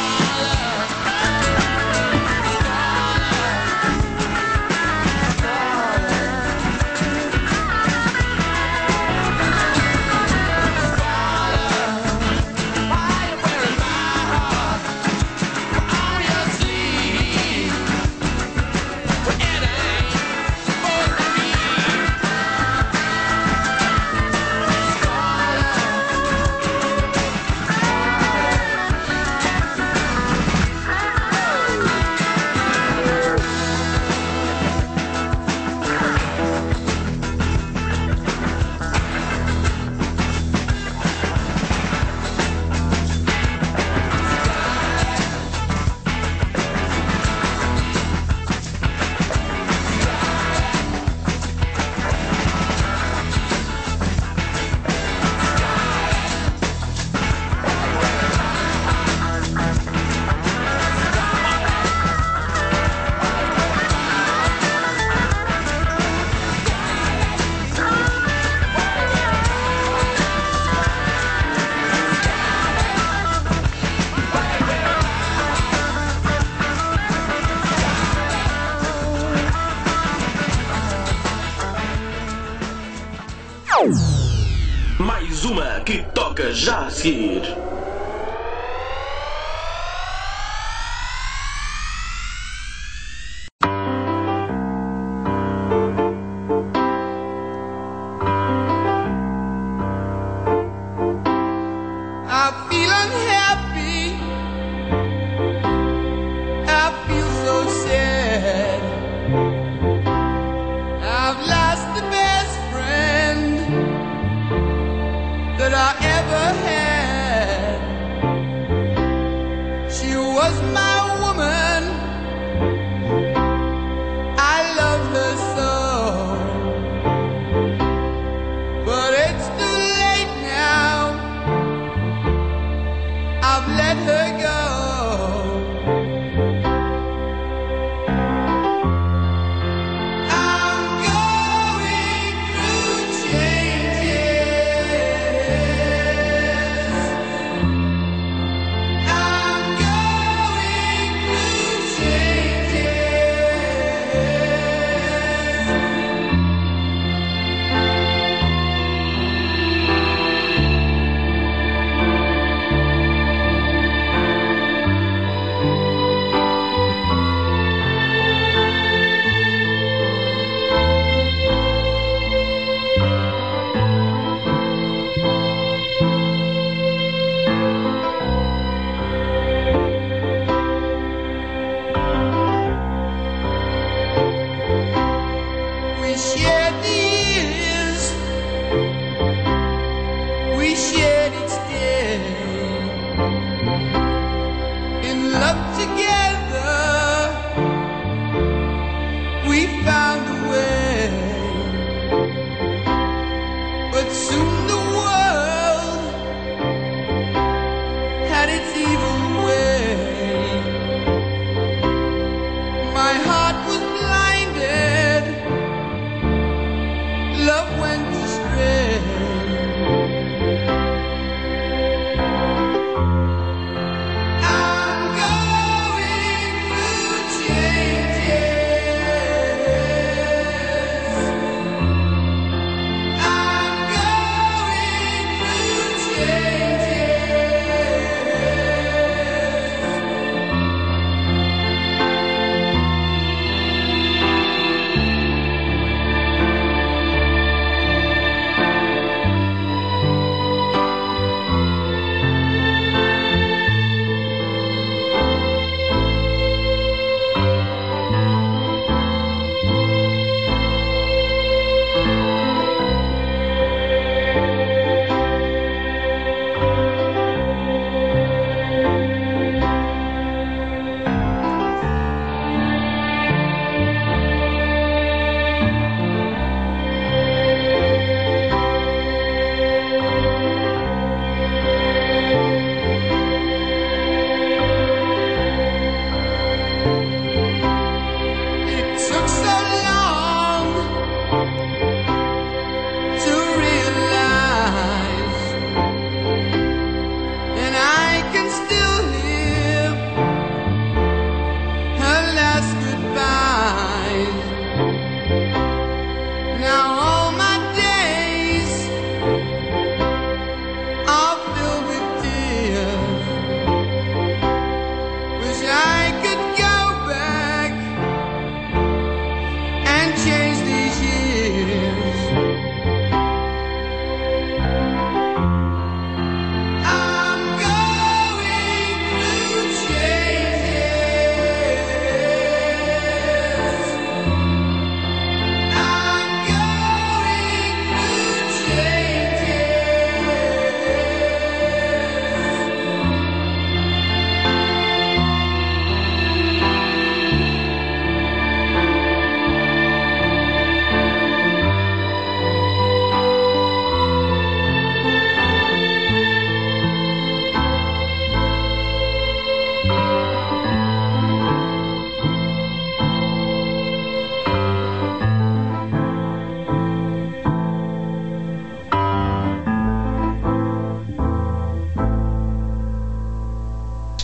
Mais uma que toca já a seguir. I feel unhappy. I feel so sad. I've lost the best friend that I ever had.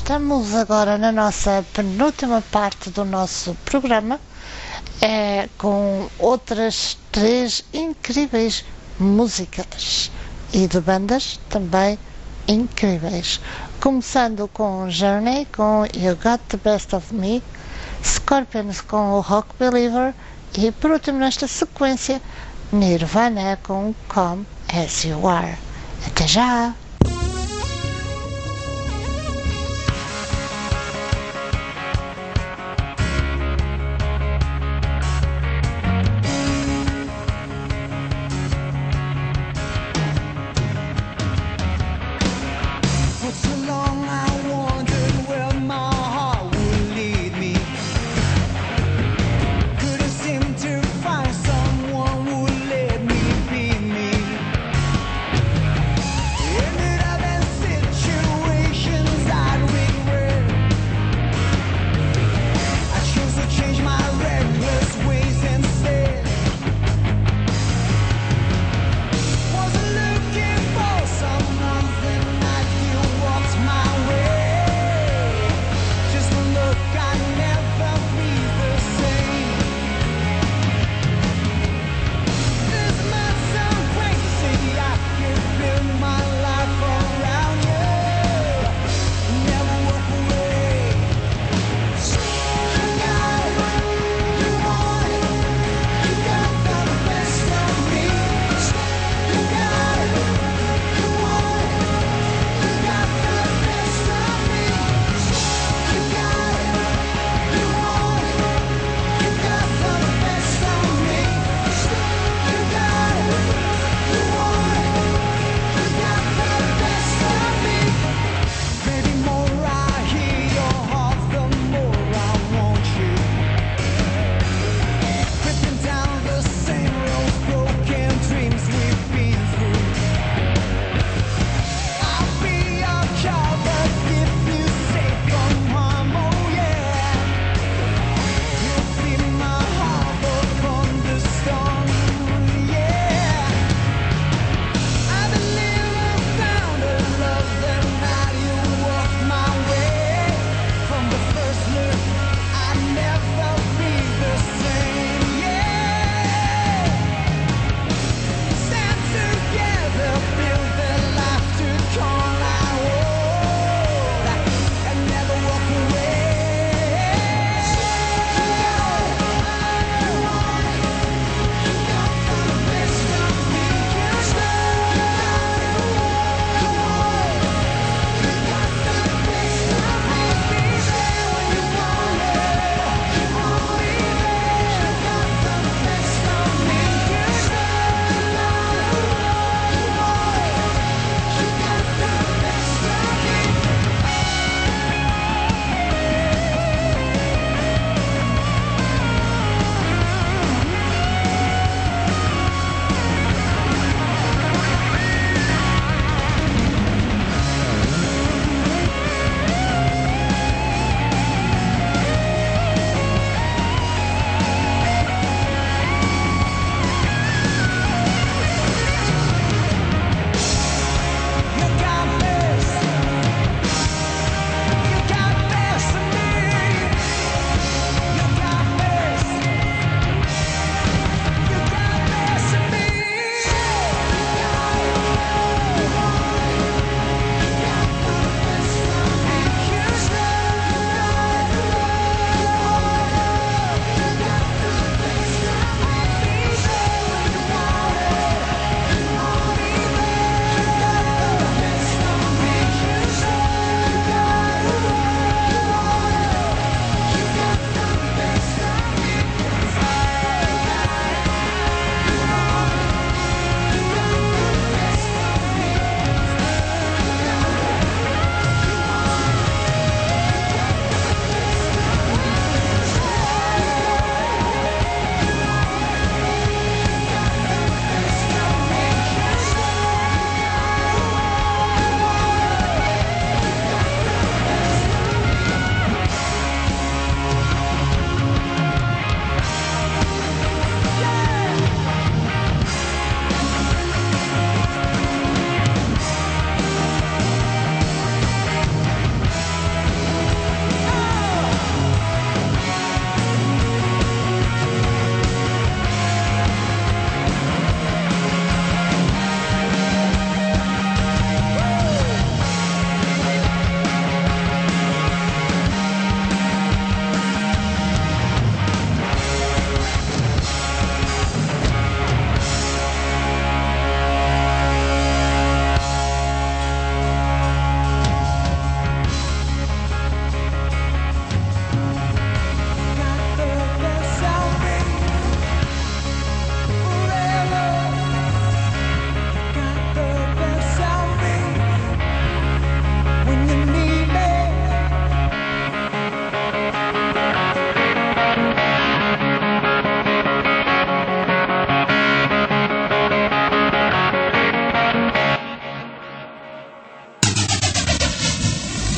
estamos agora na nossa penúltima parte do nosso programa, é, com outras três incríveis músicas e de bandas também incríveis. Começando com Journey com You Got the Best of Me, Scorpions com o Rock Believer e por último nesta sequência Nirvana com Come As You Are. Até já! In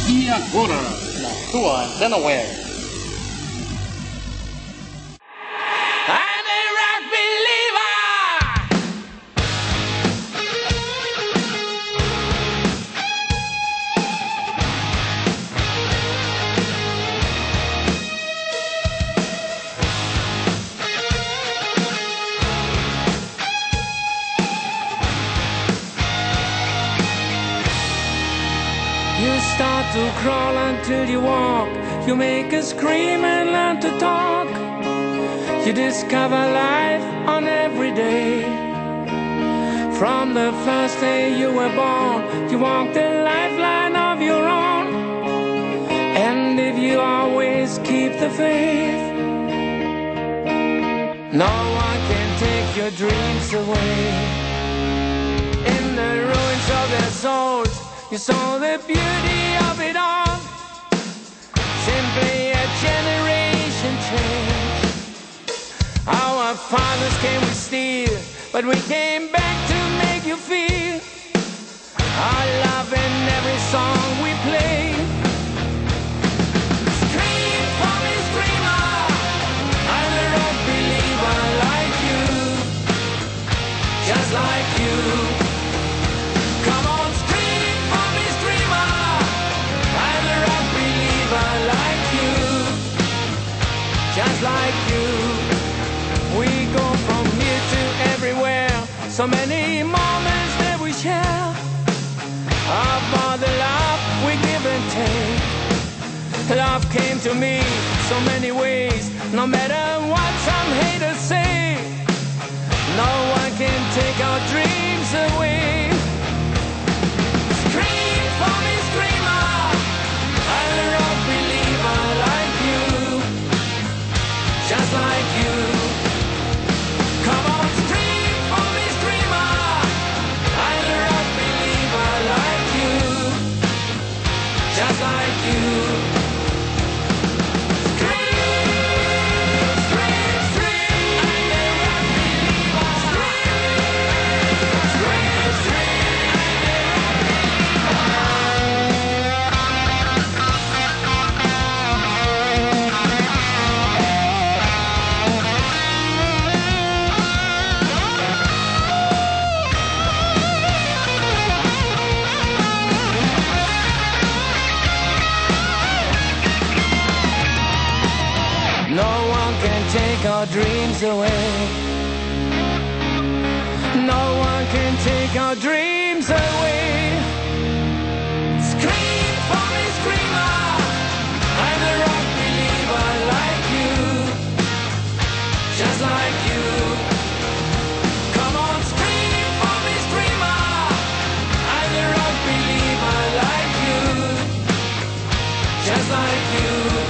E agora, na sua Antena Web. To crawl until you walk, you make a scream and learn to talk. You discover life on every day. From the first day you were born, you walk the lifeline of your own. And if you always keep the faith, no one can take your dreams away. In the ruins of their souls, you saw the beauty of it all. Simply a generation change. Our fathers came with steel, but we came back to make you feel our love in every song we play. Scream for me, screamer, I'm a rock believer like you, just like you. Come on. Just like you, we go from here to everywhere. So many moments that we share. About the love we give and take. Love came to me so many ways. No matter what some haters say, no one can take our dreams away. Scream for me, screamer, I'm a rock believer like you, just like you. Come on, scream for me, screamer, I'm a rock believer like you, just like you. Take our dreams away. No one can take our dreams away. Scream for me, screamer, I'm a rock believer like you, just like you. Come on, scream for me, screamer, I'm a rock believer like you, just like you.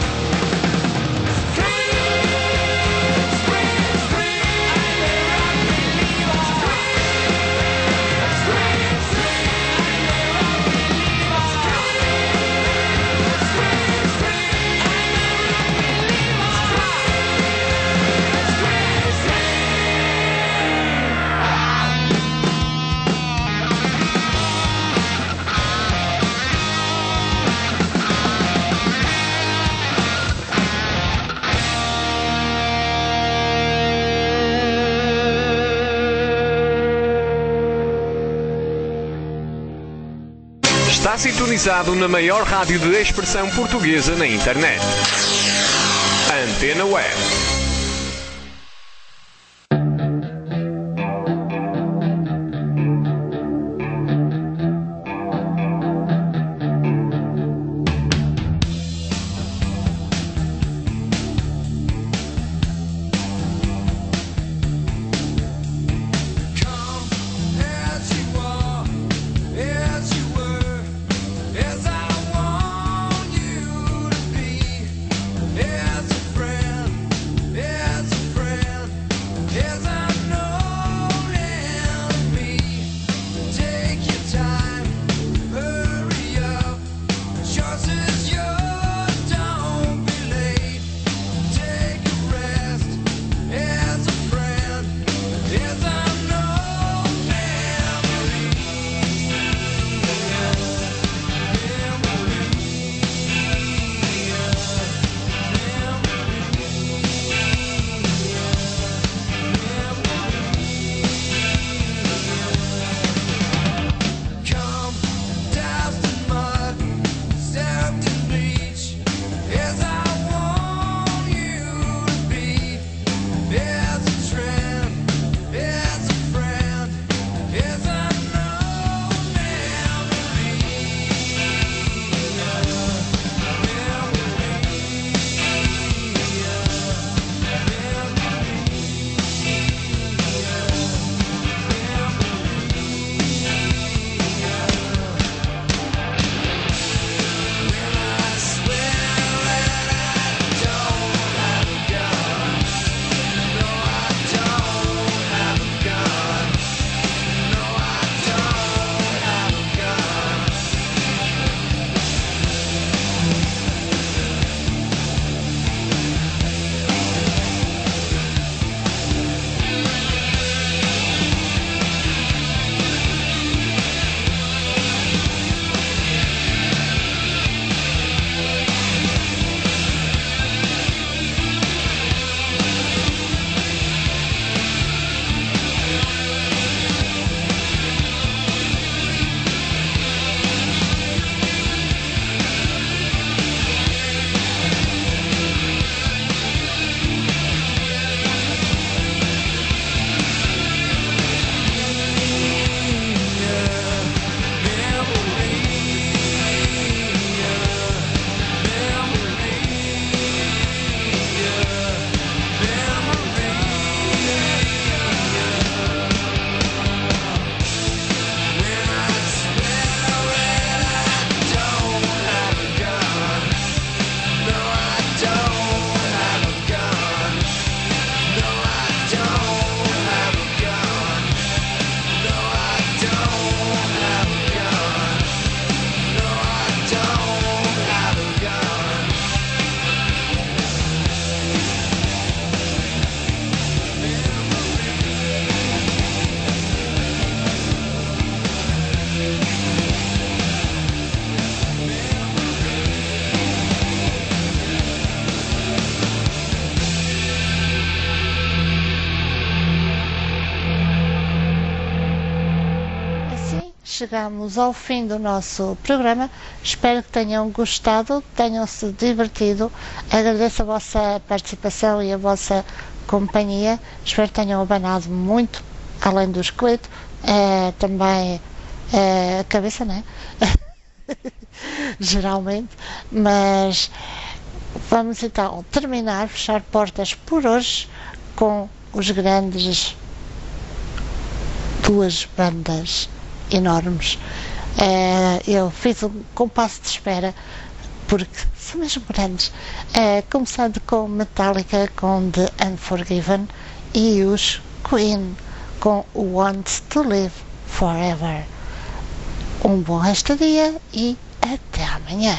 Está sintonizado na maior rádio de expressão portuguesa na internet. Antena Web. As a friend chegamos ao fim do nosso programa. Espero que tenham gostado, tenham-se divertido. Agradeço a vossa participação e a vossa companhia. Espero que tenham abanado muito, além do esqueleto, é, também é, a cabeça, não é? Geralmente. Mas vamos então terminar, fechar portas por hoje com os grandes, duas bandas enormes. É, eu fiz um compasso de espera porque são mesmo grandes, é, começando com Metallica com The Unforgiven e os Queen com Want to Live Forever. Um bom resto de dia e até amanhã.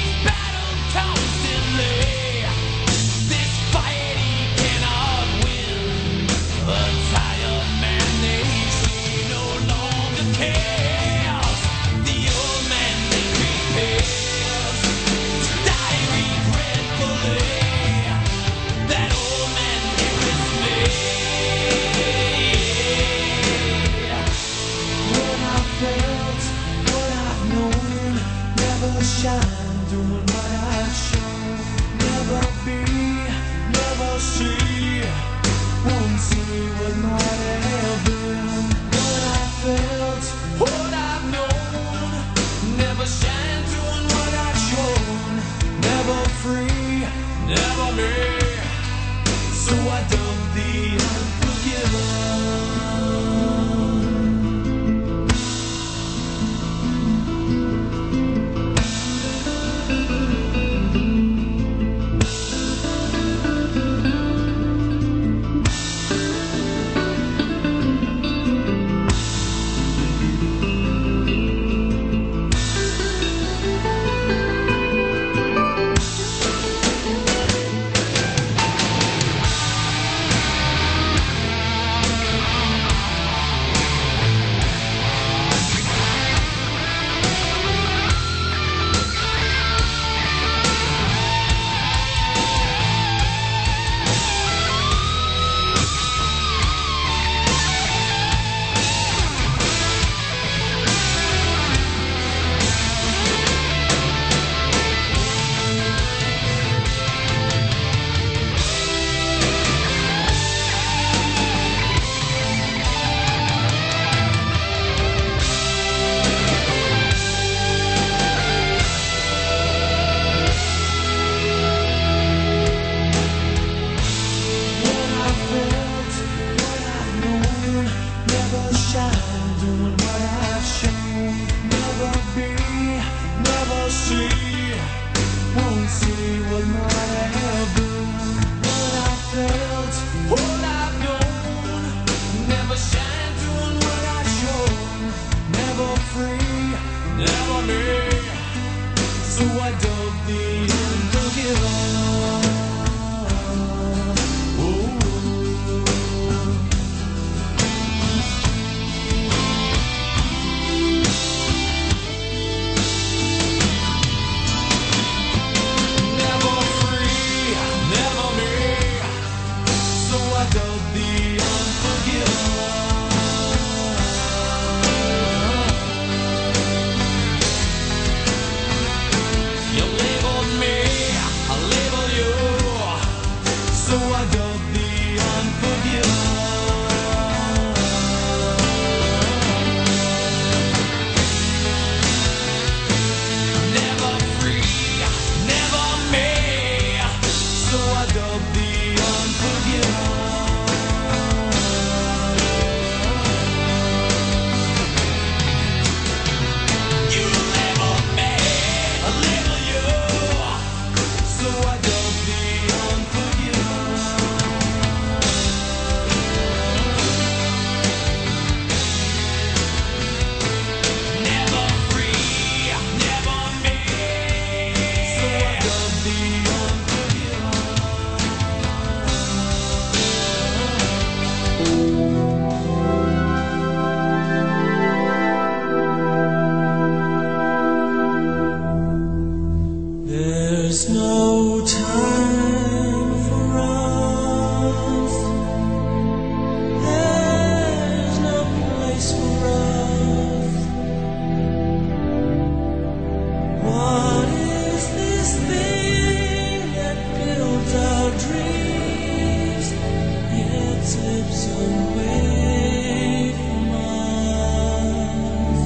This fight he cannot win. the unforgivable. Never free, never me, so I got the unforgivable. You labeled me, I label you, so I got the unforgivable. Never free, never me, so I got the unforgivable. You labeled me, I label you, so I got the unforgivable. Never free, never me, so I got the There's no time for us. There's no place for us. What is this thing that builds our dreams yet slips away from us?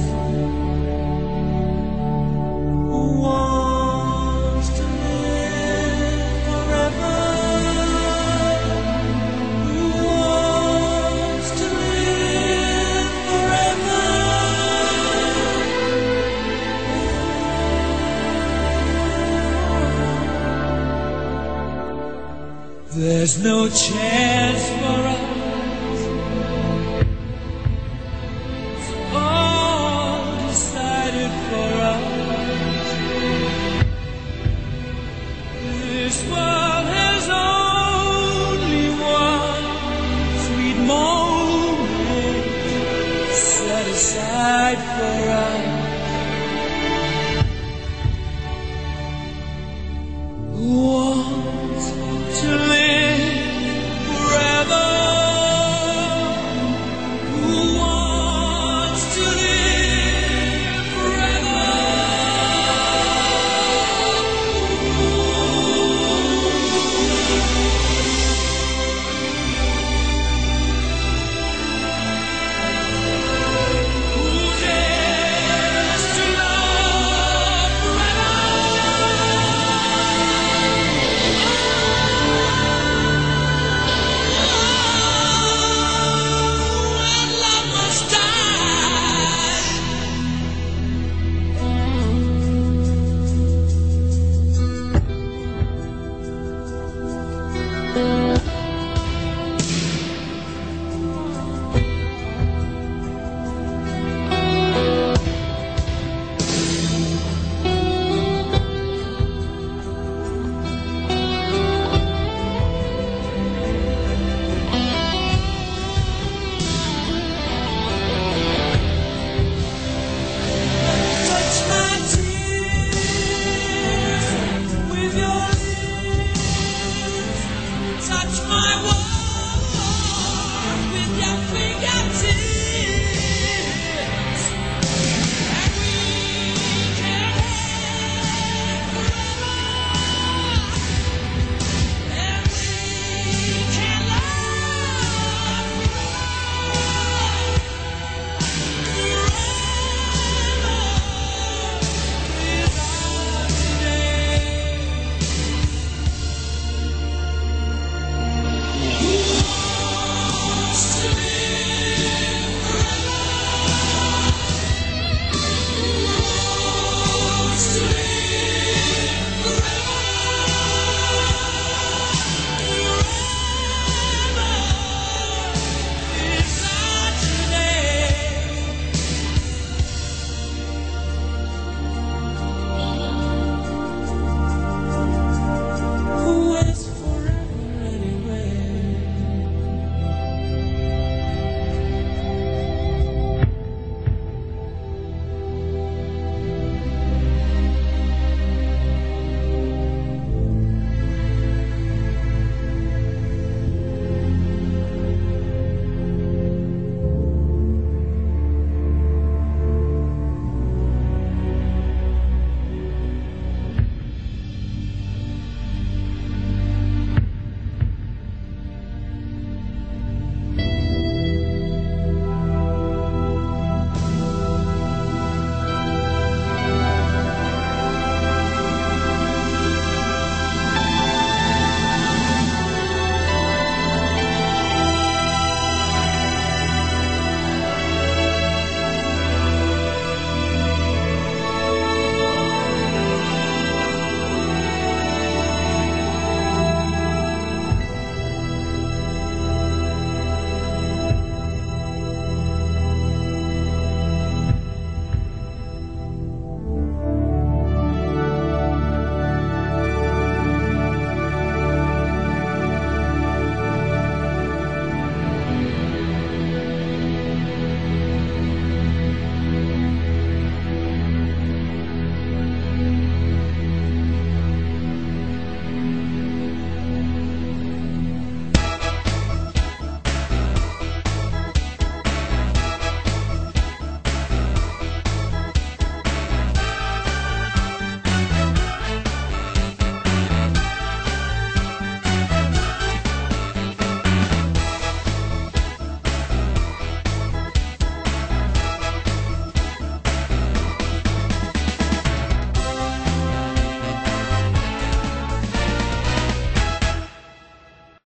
Who wants to live forever? Who wants to live forever? There's no chance for us. It's all decided for us. This world has only one sweet moment set aside for us.